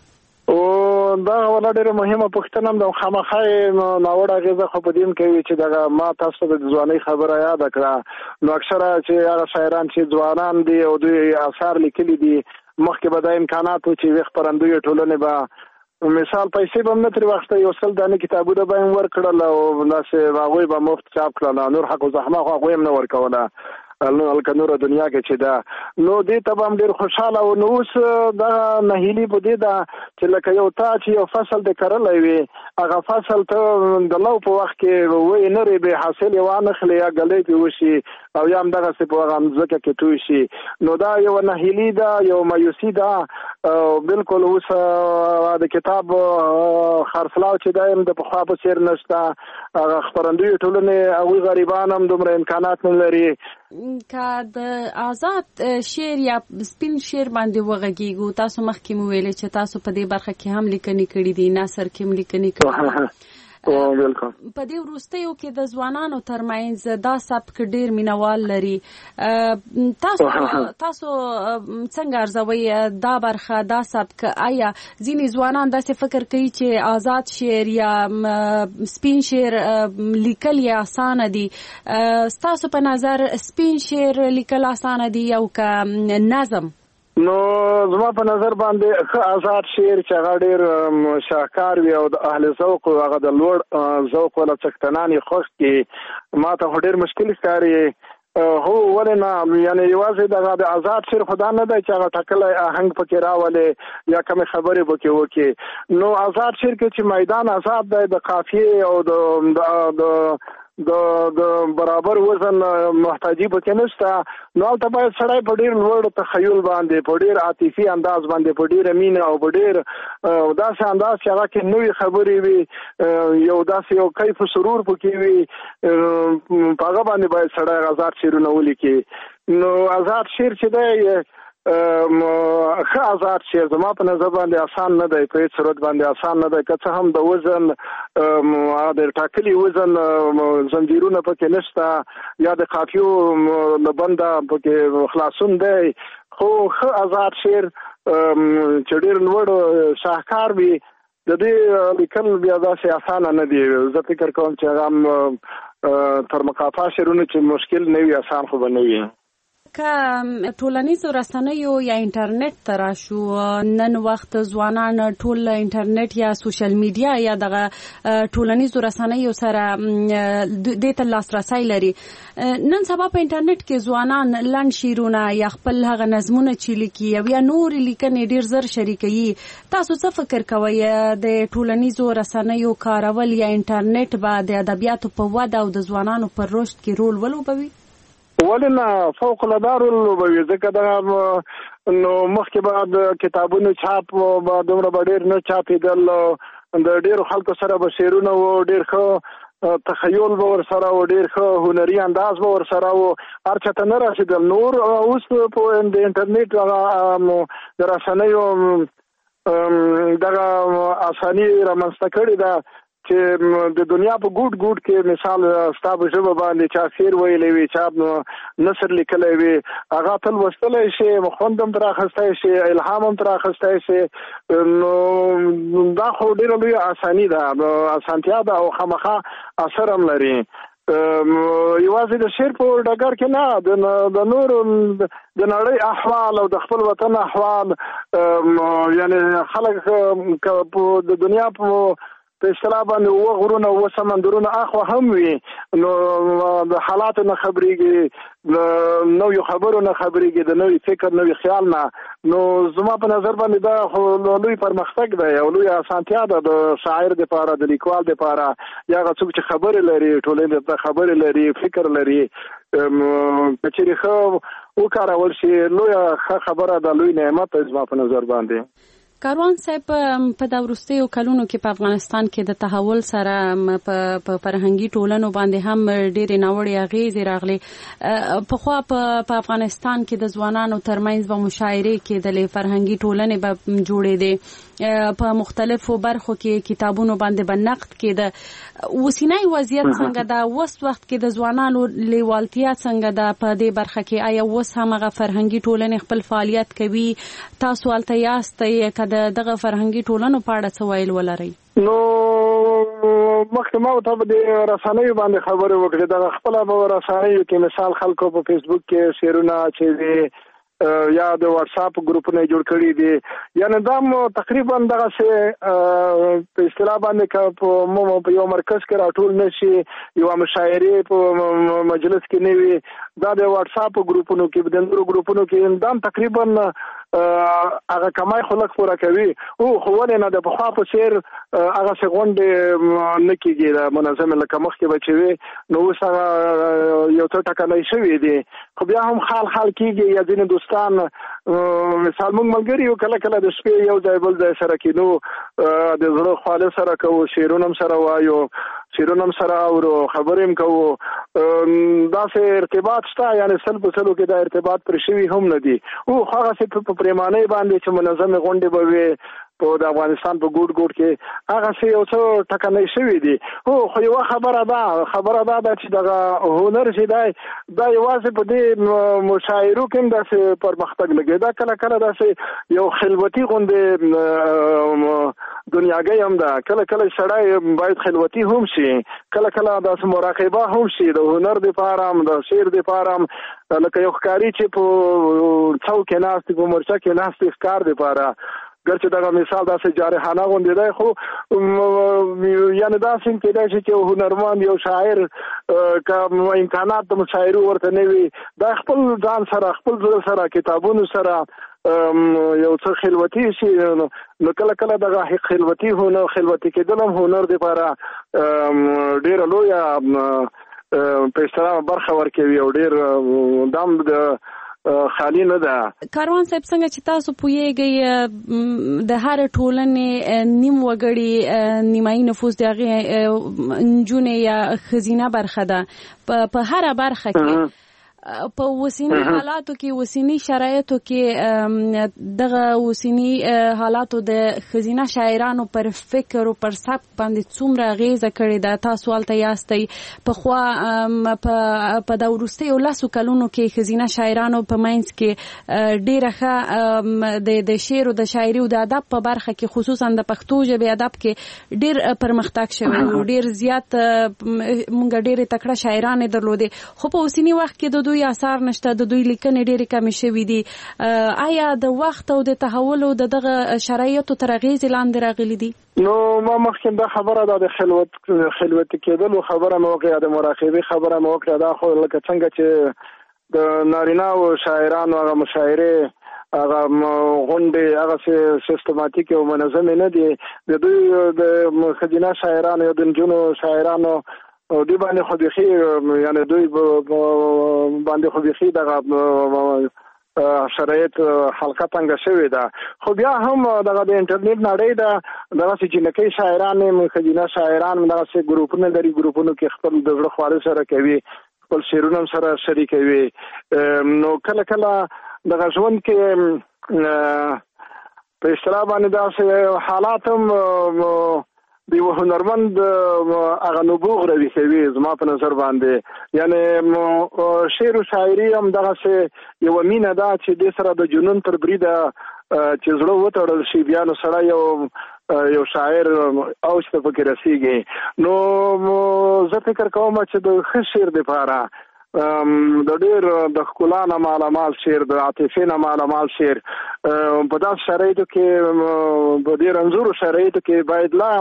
او دا ولا ډېره مهمه پوښتنه هم ده. خامخا ناوړه اغیزه خو په دې کوي چې دغه ما تاسو د ځوانۍ خبره یاد کړه. نو اکثره چې هغه شاعران چې ځوانان دي او دوی آثار لیکلي دي مخکې به دا امکانات و چې خپرندویو ټولنې به مثال پیسې به هم نه ترې واخیسته، یو سل دانې کتابونه به یې ورکړل او داسې هغوی به مفت چاپ کړل. نور حق و زحمه خو هغوی هم نه ورکوله نو هلکه نوره دنیا کې چې ده نو دې ته به هم ډېر خوشحاله و. نو اوس دغه نهیلي په دې ده چې لکه یو تا چې یو فصل دې کرلی وي هغه فصل ته د لو په وخت کې وی نرې بې حاصل یې وانخلې یا ګلی پې وشي او یا هم دغسې په هغه مځکه کې توی شي. نو دا یو نهیلي ده، یو مایوسي ده. بلکل اوس د کتاب خرڅلاو چې دا هم د پخوا په څېر نشته. هغه خپرندویو ټولنې هغوی غریبان هم دومره امکانات نه لري. که د آزاد شعر یا سپین شعر باندې وغږیږو، تاسو مخکې مو ویلې چې تاسو په دې برخه کې هم لیکنې کړي دي، نثر کې هم لیکنې کړي. په دې وروستیو کې د ځوانانو ترمنځ دا سبک ډیر مینوال لري. تاسو تاسو څنګه ارزوئ دا برخه دا سبک؟ آیا ځینې ځوانان داسې فکر کوي چې آزاد شعر یا سپین شعر لیکل یې اسانه دي؟ ستاسو په نظر سپین شعر لیکل اسانه دي یا که نظم؟ نو زما په نظر باندې ښه آزاد شعر چې هغه ډېر شاهکار وي او د اهل ذوق هغه د لوړ ذوق والا څښتنان یې خوښ کړي، ما ته خو ډېر مشکل ښکاري. هو ولې نه، یعنې یوازې دغه د آزاد شعر خو دا نه دی چې هغه ټاکلی آهنګ پکې راولې یا کمې خبرې پکې وکړي. نو آزاد شعر کې چې میدان آزاد دی د قافیې او د د د برابر وزن محتاجی پکې نشته، نو هلته باید سړی په ډېر لوړ تخیل باندې په ډېر عاطفي انداز باندې په ډېره مینه او په ډېر داسې انداز چې هغه کې نوې خبرې وي، یو داسې یو کیف و سرور پکې وي، په هغه باندې باید سړی آزاد شعرونه ولیکي. نو آزاد شعر چې دی ښه آزاد شعر زما په نظر باندې آسان نه دی، په هېڅ صورت باندې آسان نه دی. که څه هم د وزن د ټاکلي وزن زنجیرونه پکې نشته یا د قافیو له بنده پکې خلاصون دی، خو ښه آزاد شعر چې ډېر لوړ شاهکار وي د دې لیکل بیا داسې اسانه نه دي. زه فکر کوم چې هغه هم تر مقافا شعرونه چې مشکل نه وي آسان خو به نه وي. که ټولنیزو رسنیو یا انټرنیټ ته راشو، نن وخت ځوانان ټول انټرنیټ یا سوشل میډیا یا دغه ټولنیزو رسنیو سره دې ته لاسرسی لري. نن سبا په انټرنیټ کې ځوانان لنډ شعرونه یا خپل هغه نظمونه چې لیکي او یا نور لیکنې ډیر زر شریکوي. تاسو څه فکر کوئ د ټولنیزو رسنیو کارول یا انټرنیټ به د ادبیاتو په وده او د ځوانانو پر رشد کې رول ولوبوي؟ ولې نه، فوق العاده رول ولوبوي. ځکه دغه نو مخکې به د کتابونو چاپ به دومره به ډېر نه چاپېدل، د ډېرو خلکو سره به شعرونه و، ډېر ښه تخیل به ورسره و، ډېر ښه هنري انداز به ورسره و، هر چا ته نه رسېدل. نور اوس په د انټرنیټ هغه د رسنیو دغه اساني رامنځته کړې ده چې د دنیا په ګوټ ګوټ کې مثال ستا په ژبه باندې چا شعر ویلی وي، چا نثر لیکلی وي، هغه ته لوستلی شي، خوند هم ترې اخیستی شي، الهام هم ترې اخیستی شي. نو دا خو ډېره لویه اساني ده، اسانتیا ده او خامخا اثر هم لري. یوازې د شعر په ډګر کې نه، د نورو د نړۍ احوال او د خپل وطن احوال، یعنې خلک د دنیا په په اصطلاح باندې و غرونه و سمندرونه اخوا هم وي نو د حالاتو نه خبرېږي نو یو خبرو نه خبرېږي د نوې فکر نوې خیال نه نو زما په نظر باندې دا خو لوی پرمختګ دی او لوی اسانتیا ده د شاعر لپاره د لیکوال لپاره یا هغه څوک چې خبرې لري ټولنې ته خبرې لري فکر لري کچېرې ښه وکارول شي لویه خبره ده لوی نعمت دی زما په نظر باندې. کاروان صاحب په دا وروستیو کلونو کې په افغانستان کې د تحول سره په فرهنګي ټولنو باندې هم ډېرې ناوړې اغېزې راغلې. پخوا په افغانستان کې د ځوانانو ترمنځ به مشاعرې کېدلې، فرهنګي ټولنې به جوړېدې، په مختلفو برخو کې کتابونو باندې به نقد کېده. اوسنی وضعیت څنګه ده؟ اوس وخت کې د ځوانانو لیوالتیا څنګه ده په دې برخه کې؟ آیا اوس هم هغه فرهنګي ټولنې خپل فعالیت کوي؟ تاسو هلته یاستئ که د دغه فرهنګي ټولنو په اړه څه ویل ولرئ؟ نو مخکې ما ته به د رسنیو باندې خبرې وکړې. دغه خپله به رسنیو کې مثال خلکو په فیسبوک کې شعرونه چې یا د واتساپ ګروپونه جوړ کړي دي، یعنی دا تقریبا دغسې په اصطلاح باندې که په یو مرکز کې راټول نه شي، یوه مشاعرې په مجلس کې نه وي، دا د واتساپ ګروپونو کې د نورو ګروپونو کې دا تقریبا هغه کمای خو لږ پوره کوي. او خو ولې نه د پخوا په څېر هغسې غونډې نه کېږي د منظمې لکه مخکې به چې وي، نو اوس هغه یو څه ټکنی شوي دي. خو بیا هم خال خال کېږي، یا ځینې دوستان مثال موږ ملګري یو کله کله د شپې یو ځای بل ځای سره کېنو، د زړه خواله سره کوو، شعرونه هم سره وایو، شعرونه هم سره اورو، خبرې هم کوو. داسې ارتباط شته، یعنی سل په سلو کې دا ارتباط پر شوي هم نه دي. او هغسې په پریمانۍ باندې چې منظمې غونډې به وي په د افغانستان په ګوټ ګوټ کې، هغسې یو څه ټکنی شوي دي. هو خو یوه خبره ده خبره دا ده چې دغه هنر چې دی دا یوازې په دې مشاعرو کې هم داسې پرمختګ لګي، دا کله کله داسې یو خلوتي غوندې دنیاګۍ هم ده. کله کله سړی باید خلوتي هم شي، کله کله داسې مراقبه هم شي د هنر دپاره هم د شعر دپاره هم، لکه یو ښکاري چې په څو کې ناست په مورچه کې ناست ښکار دپاره، ګرچې دغه مثال داسې جارحانه غوندې دی، خو یعنې داسې هم کېدای شي چې یو هنرمند یو شاعر که امکانات د مشاعرو ورته نه وي، دا خپل ځان سره خپل زړه سره کتابونو سره یو څه خلوتي شي، نو کله کله دغه خلوتي هنر خلوتي کېدل هم هنر دپاره ډېره لویه په اصطلاح برخه ورکوي او ډېر دام د خالی نه ده. کاروان صاحب څنګه چې تاسو پوهیږئ د هر ټولنې نیم وګړي نیمایي نفوس د هغې نجونې یا ښځینه برخه ده په هره برخه کې. په اوسني حالاتو کې اوسني شرایطو کې دغه اوسني حالاتو د ښځینه شاعرانو پر فکر او پر سبک باندې څومره اغېزه کړې ده؟ تاسو هلته یاستئ. پخوا په دا وروستیو لسو کلونو کې ښځینه شاعرانو په منځ کې ډېره ښه د شعر او د شاعري او د ادب په برخه کې خصوصا د پښتو ژبې ادب کې ډېر پرمختګ شوی و، ډېر زیات موږ ډېرې تکړه شاعرانې درلودې. خو په اوسني وخت کې د دوی اثار نشته، د دوی لیکنې ډېرې کمې شوي دي. آیا د وخت او د تحول او د دغه شرایطو تر اغېزې لاندې راغلي دي؟ نو ما مخکې دا خبره ده د خلوت خلوتي کېدلو خبره مې وکړه، د مراقبې خبره مې وکړه. دا خو لکه څنګه چې د نارینه‌و شاعرانو هغه مشاعرې هغه غونډې هغه سیستماتیک او منظمې نه دي. د دوی د ښځینه شاعرانو یا د نجونو شاعرانو او دوی باندې خو بیخي یعنی دوی باندې خو بیخي دغه شرایط حلقه تنګه شوې ده. خو بیا هم دغه د انټرنیټ نړۍ ده، دغسې جنکۍ شاعران ښځینه شاعران دغسې ګروپونه لري، ګروپونو کې خپل د زړه خواله سره کوي، خپل شعرونه هم سره شریکوي. نو کله کله دغه ژوند کې په اصطلاح باندې داسې حالات هم د یو هنرمند هغه نبوغ روي کوي زما په نظر باندې. یعنې شعر او شاعري هم دغسې یوه مینه ده چې دې سره د جنون تر بریده چې زړه وتړل شي، بیا نو سړی یو یو شاعر اوج ته پکې رسیږي. نو زه فکر کوم چې د ښه شعر دپاره د ډیر د ښکلا نه مالامال شعر د عاطفې نه مالامال شعر په داسې شرایطو کې په دې رنځورو شرایطو کې باید لا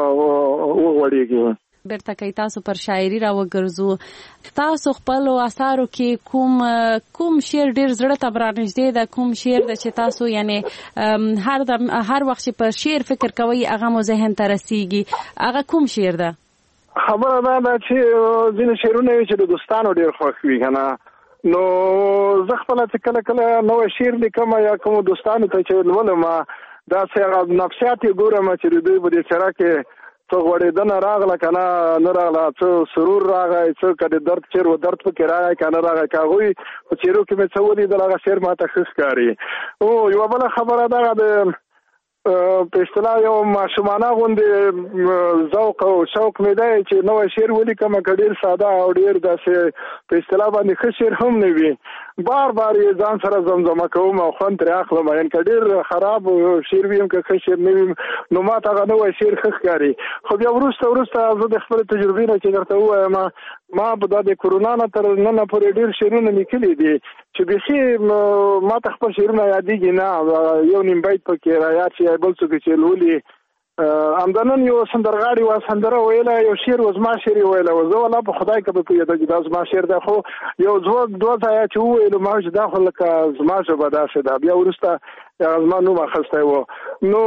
وغوړېږي. بیرته کوي تاسو پر شاعري را وګرځو. تاسو خپل اثارو کې کوم کوم شعر ډیر زړه ته برانږدې ده، کوم شعر د چې تاسو یعنی هر هر وخت چې پر شعر فکر کوئ هغه مو ذهن ته رسیږي، هغه کوم شعر ده؟ خبره دا ده چې ځینې شعرونه وي چې د دوستانو ډیر خوښ وي که نه، نو زه خپله چې کله کله نوی شعر لیکم یا کومو دوستانو ته چې لولم داسې هغه نفسیات یې ګورم چې د دوی په دې څېره کې څه غوړېدنه راغله که نه نه راغله، څه سرور راغی، څه که د درد شعر و درد پکې راغی که نه راغی، که هغوی په څېرو کې مې څه ولیدل هغه شعر ما ته ښه ښکاري. او یوه بله خبره دغه د په اصطلاح یو ماشومانه غوندې ذوق او شوق مې دی چې نوی شعر ولیکم که ډېر ساده او ډېر داسې په اصطلاح باندې ښه شعر هم نه وي، بار بار یې ځان سره زمزمه کوم او خوند ترې اخلم. یعنې که ډېر خراب شعر وي هم که ښه شعر نه وي نو ما ته هغه نوی شعر ښه ښکاري. خو بیا وروسته وروسته زه د خپلې تجربې نه چې درته ووایم ما به دا د کرونا نه تر ننه پورې ډېر شعرونه لیکلي دي چې بیخي ما ته خپل شعرونه یادېږي نه، یو نیم بیت پکې رایاد شي بل څوک چې لولي. همدا نن یو سندرغاړي وه سندره ویله، یو شعر و زما شعر یې ویله و، زه والله په خدای که به پوهېده چې دا زما شعر دی، خو یو دوه دوه ځایه چې وویلو ما چې دا خو لکه زما ژبه داسې ده، بیا وروسته زما نوم اخیستی و. نو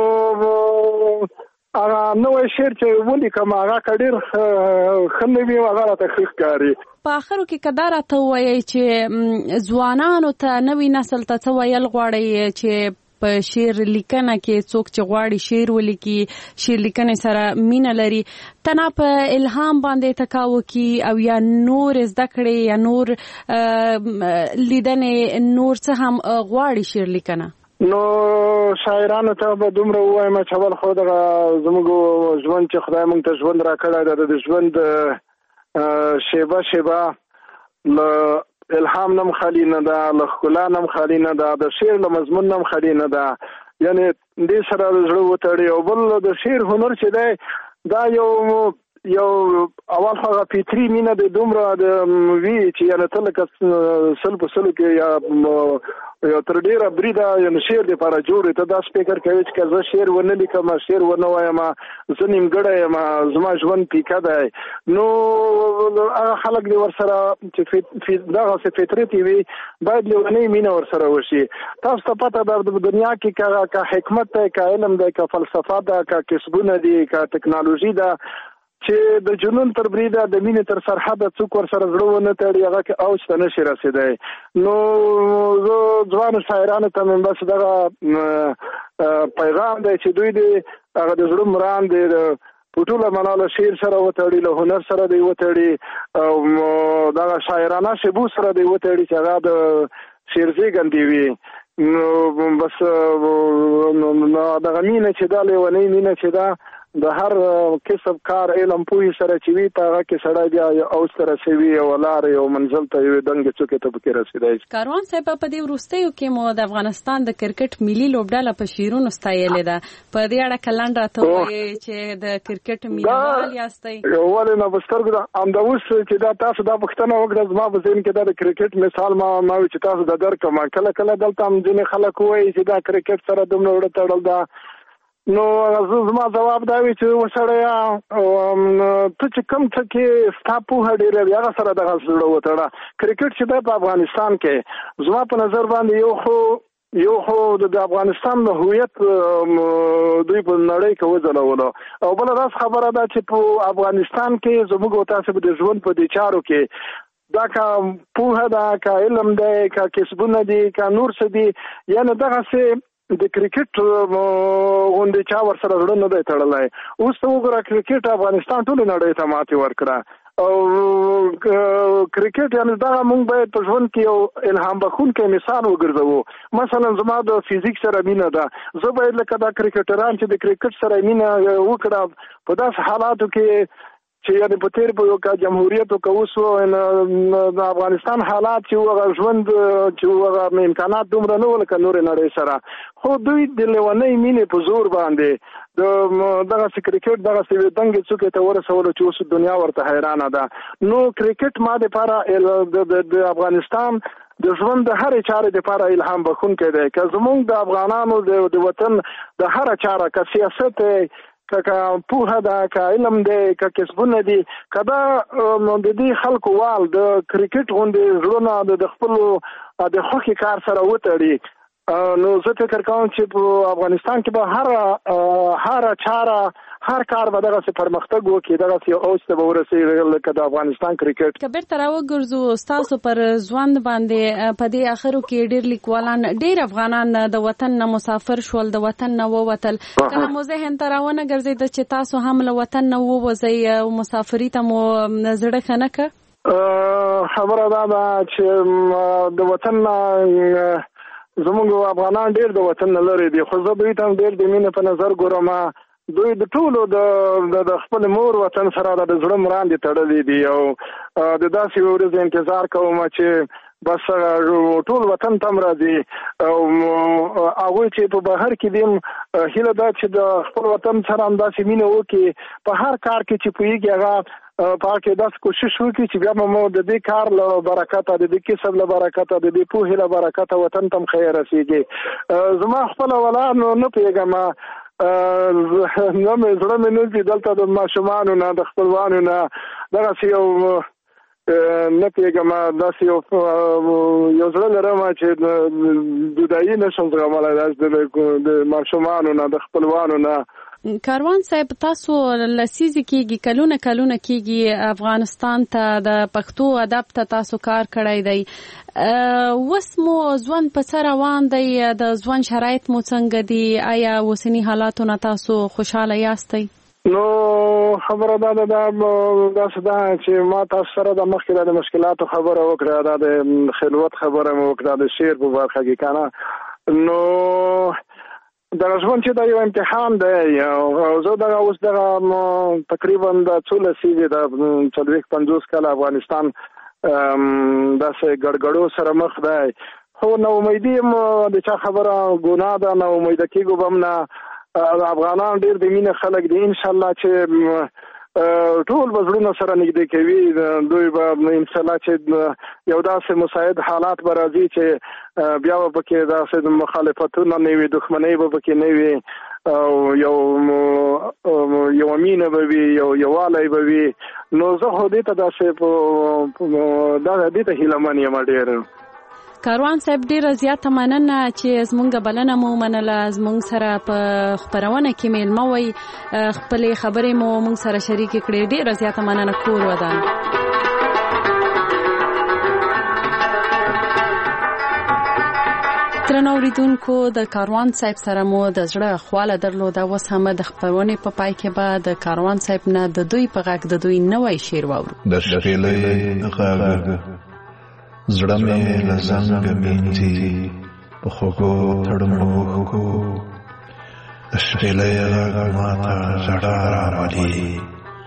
هغه نوی شعر چې ولیکم هغه که ډېر ښه نه وي هغه راته ښه ښکاري. په آخرو کې که دا راته ووایئ چې ځوانانو ته نوي نسل ته څه ویل غواړئ چې په شعر لیکنه کې څوک چې غواړي شعر ولیکي، شعر لیکنې سره مینه لري، تنها په الهام باندې تکا وکړي او یا نور زده کړي یا نور لیدنې نور څه هم غواړي شعر لیکنه؟ نو شاعرانو ته به دومره ووایم چې اول خو دغه زموږ ژوند چې خدای موږ ته ژوند را کړی دی د ژوند شیبه شیبه له الهام نم خالی نه ده، له ښکلا نم خالی نه ده، د شعر له مضمون نم خالی نه ده، یعنې دې سره د زړه وتړي. او بل د شعر هنر چې دی دا یو یو اول خو هغه فطري مینه د دومره د وي چې یعنې ته لکه سل په سلو کې یا یو تر ډېره بریده یعنې شعر دپاره جوړ ته داسې فکر کوي چې که زه شعر ونه لیکم شعر ونه وایم زه نیمګړی یم زما ژوند پیکه دی. نو هغه خلک دې ورسره چې دغسې فطرت یې وي باید لیونۍ مینه ورسره وشي. تاسو ته پته ده په دنیا کې که حکمت دی که علم دی که فلسفه ده که کسبونه دي که ټکنالوژي ده چې د جنون تر بریده د مینې تر سرحده څوک ورسره زړه ونه تړي هغه کې اوج ته نشي رسېدی. نو زه ځوانو شاعرانو ته مې بس دغه پیغام دی چې دوی دې هغه د زړه مرام دی په ټوله معنا له شعر سره وتړي، له هنر سره دی وتړي او دغه شاعرانه شیبو سره دی وتړي چې هغه د شعر زېږندې وي. نو بس دغه مینه چې دا لیونۍ مینه چې دا د هر کسب کار علم پوهې سره چې وي په هغه کې سړی بیا یو اوج ته رسوي یو لارې یو منزل ته یوې دنګې څوکې ته پکې رسېدی. کاروان صاحب په دې وروستیو کې مو د افغانستان د کرکټ ملي لوبډله په شعرونو ستایلې ده، په دې اړه که لنډ راته ووایئ چې د کرکټ مینهوال یاستئ؟ ولې نه په سترګو ده همدا اوس چې دا تاسو دا پوښتنه وکړه زما په ذهن کې دا د کرکټ مثال ما ما وي چې تاسو د درکړم. کله کله دلته هم ځینې خلک وایي چې دا کرکټ سره دومره وړه تړل ده. نو زما جواب دا وی چې وسړیا ته چې کوم څه کې ستا پوهه ډېره وي هغه سره دغه زړه وتړه. کرکټ چې دی په افغانستان کې زما په نظر باندې یو خو یو خو د افغانستان د هویت دوی په نړۍ کې وځلولو او بله داسې خبره ده چې په افغانستان کې زموږ او تاسو د ژوند په دې چارو کې دا که پوهه ده که علم دی که کسبونه دي که نور څه دي یعنې دغسې د کرکټ غوندې چا ورسره زړه نه دی تړلی. اوس ته وګوره کرکټ افغانستان ټولې نړۍ ته ماتې ورکړه او کرکټ یعنې دغه موږ باید په ژوند کې یو الهام بخښونکی مثال وګرځوو. مثلا زما د فزیک سره مینه ده، زه باید لکه دا کرکټران چې د کرکټ سره مینه وکړه په داسې حالاتو کې چې یعنې په تېر په یو که جمهوریت و که اوس د افغانستان حالات چې هغه ژوند چې هغه امکانات دومره نه وو لکه نورې نړۍ سره، خو دوی د لیونۍ مینې په زور باندې د دغه کرکټ دغه دنګ څوکې ته ورسول چې اوس دنیا ورته حیرانه ده نو کرکټ ما د لپاره د افغانستان د ژوند د هرې چارې لپاره الهام بخښونکی دی که زموږ د افغانانو د وطن د هره چاره که سیاست که پوهه ده که علم دی که کسبونه دي که دا د دې خلکو وال د کرکټ غوندې زړونه د خپلو د خوښې کار سره وتړي نو زه فکر کوم چې په افغانستان کې به هر هر چاره هر کار به دغه پرمختګ وکړي دغه یو اوج ته به ورسېږي لکه د افغانستان کرکټ که بیرته راوګرځو ستاسو پر ژوند باندې په دې اخرو کې ډېر لیکوالان ډېر افغانان د وطن نه مسافر شول د وطن نه ووتل کله مو ذهن ته راونه ګرځېده چې تاسو هم له وطن نه ووځئ او مسافري ته مو زړه ښه نه کړ خبره دا ده چې د وطن نه زموږ افغانان ډېر د وطن نه لرې دي خو زه دوی ته ډېر د مینې په نظر ګورم دوی د ټولو د خپل مور وطن سره د زړه مراندې تړلې دي او د داسې ورځې انتظار کوم چې بس ټول وطن ته راځي او هغوی چې په بهر کې دي هیله ده چې د خپل وطن سره همداسې مینه وکړي په هر کار کې چې پوهېږي هغه په هغه کې داسې کوشش وکړي چې بیا مو د دې کار له برکته د دې کسب له برکته د دې پوهې له برکته وطن ته هم ښه رسېږي زما خپله ولا نو نه پوهېږم نه مې زړه مې نه ځي دلته د ماشومانو نه د خپلوانو نه دغسې یو نه پوهېږم داسې یو یو زړه لرم چې جدایي نه شم زغملی داسې د ماشومانو نه د خپلوانو نه کاروان صاحب تاسو لسیزې کېږي کلونه کلونه کېږي افغانستان ته د پښتو ادب ته تاسو کار کړی دی اوس مو ژوند په څه روان دی د ژوند شرایط مو څنګه دي آیا اوسني حالاتو نه تاسو خوشحاله یاستئ نو خبره دا ده داسې ده چې ما تاسو سره د مخکې د مشکلاتو خبره وکړه دا د خلوت خبره مې وکړه د شعر په برخه کې که نه نو دغه ژوند چې دا یو امتحان دی او زه دغه اوس دغه تقریبا د څو لسیزې د څلوېښت پنځوس کاله افغانستان داسې ګډوډو سره مخ دی خو نا امیدي یم د چا خبره ګناه ده نا امیده کېږو به هم نه افغانان ډېر د مینې خلک دي انشاءالله چې ټول به زړونه سره نږدې کوي دوی به انشاءالله چې یو داسې مساعد حالات به راځي چې بیا به پکې داسې مخالفتونه نه وي دښمنۍ به پکې نه وي او یو یو مینه به وي یو یووالی به وي نو زه خو دې ته داسې دې ته هیلهمن یم ډېر کاروان صاحب ډیره زیاته مننه چې زمونږ بلنه مو منله زمونږ سره په خپرونه کې میلمه وئ خپلې خبرې مو مونږ سره شریکې کړې ډیره زیاته مننه کور ودان درنو اوریدونکو د کاروان صاحب سره مو د زړه خواله درلوده اوس هم د خپرونې په پای کې به د کاروان صاحب نه د دوی په غږ د دوی نوی شعر واورو د شپېلۍ غږ زړه مې له زنګه مینځي په خوږو تړمو د شپېلۍ غږ ماته ژړا راولي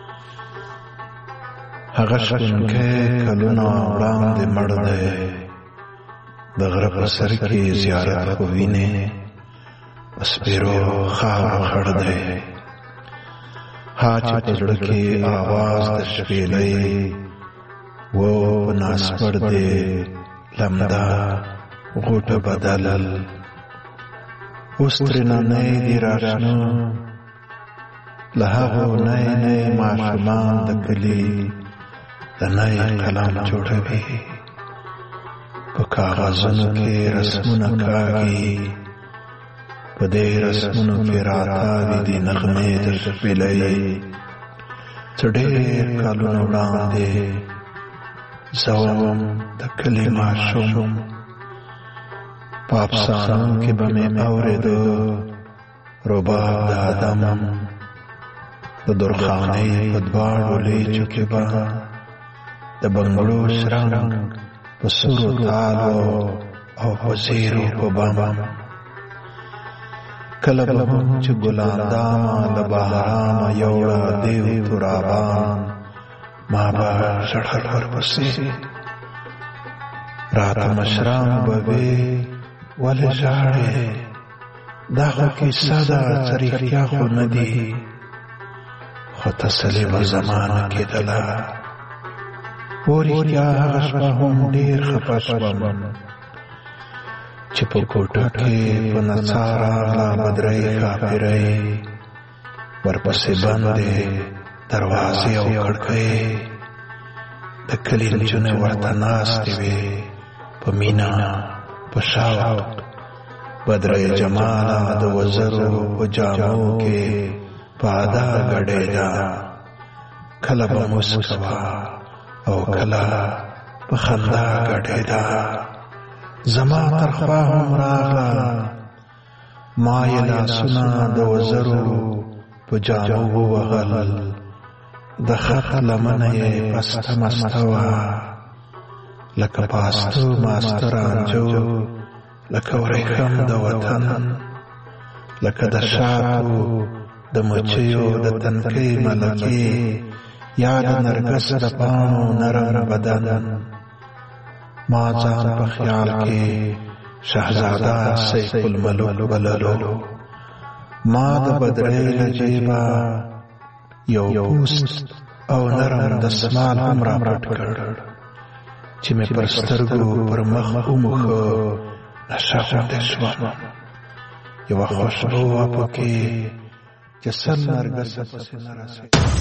هغه شپونکی کلونه وړاندې مړ دی د غره په سر کې زیارت خو وینې په سپېرو خاوره خړ دی ها چې په زړه کې آواز د شپېلۍ و په ناسپړ دی لمده غوټه بدلل اوس ترېننی دي راشنه له هغو نی نی ماشومان د کلي د نی قلم جوړوي په کاغذونو کې رسمونه کاږي په دې رسمونو کې راتاوي دي نغمې د شپېلۍ څه ډېر کلونه وړاندې زه وم د کلي ماشوم په افسانو کې به مې اورېده رباب د ادم د درخانۍ په دواړو لیچو کې به د بنګړو شرنګ په سرو تالو او په زیرو په بم کله به هم چې ګلاندامه د بهرامه یوړه دیو ترابان ما به ژړل ورپسې راته مشرانو به وې ولې ژاړې دا خو کیسه ده څه رښتیا خو نه دي خو تسلي به زمانه کېدله و رښتیا هغه شپه هم ډېر خفه شوم چې په کوټه کې په نڅا راغله بدرۍ ښاپېرۍ ورپسې بندې دروازې او کړکۍ د کلي نجونې ورته ناستې وې په مینه په شوق بدرۍ جماله د وزرو په جامو کې په ادا ګډېده کله به موسکه وه او کله په خندا ګډېده زما تر خوا هم راغله ما یې لاسونه د وزرو په جامو ووهل د خط لمنه یې پسته مسته وه لکه پاسته ماسته رانجو لکه ورېښم د وطن لکه د شاتو د مچیو د تنکۍ ملکې یا د نرګس د پاڼو نرم بدن ما ځان په خیال کې شهزاده سیف الملوک بللو ما د بدرۍ له جیبه یو پوست او نرم دستمال هم را پټ کړ چې مې پر سترګو پر مخ وموښه نشه غوندې شوم یوه خوشبو وه پکې چې سل نرګسه پسې نه رسېده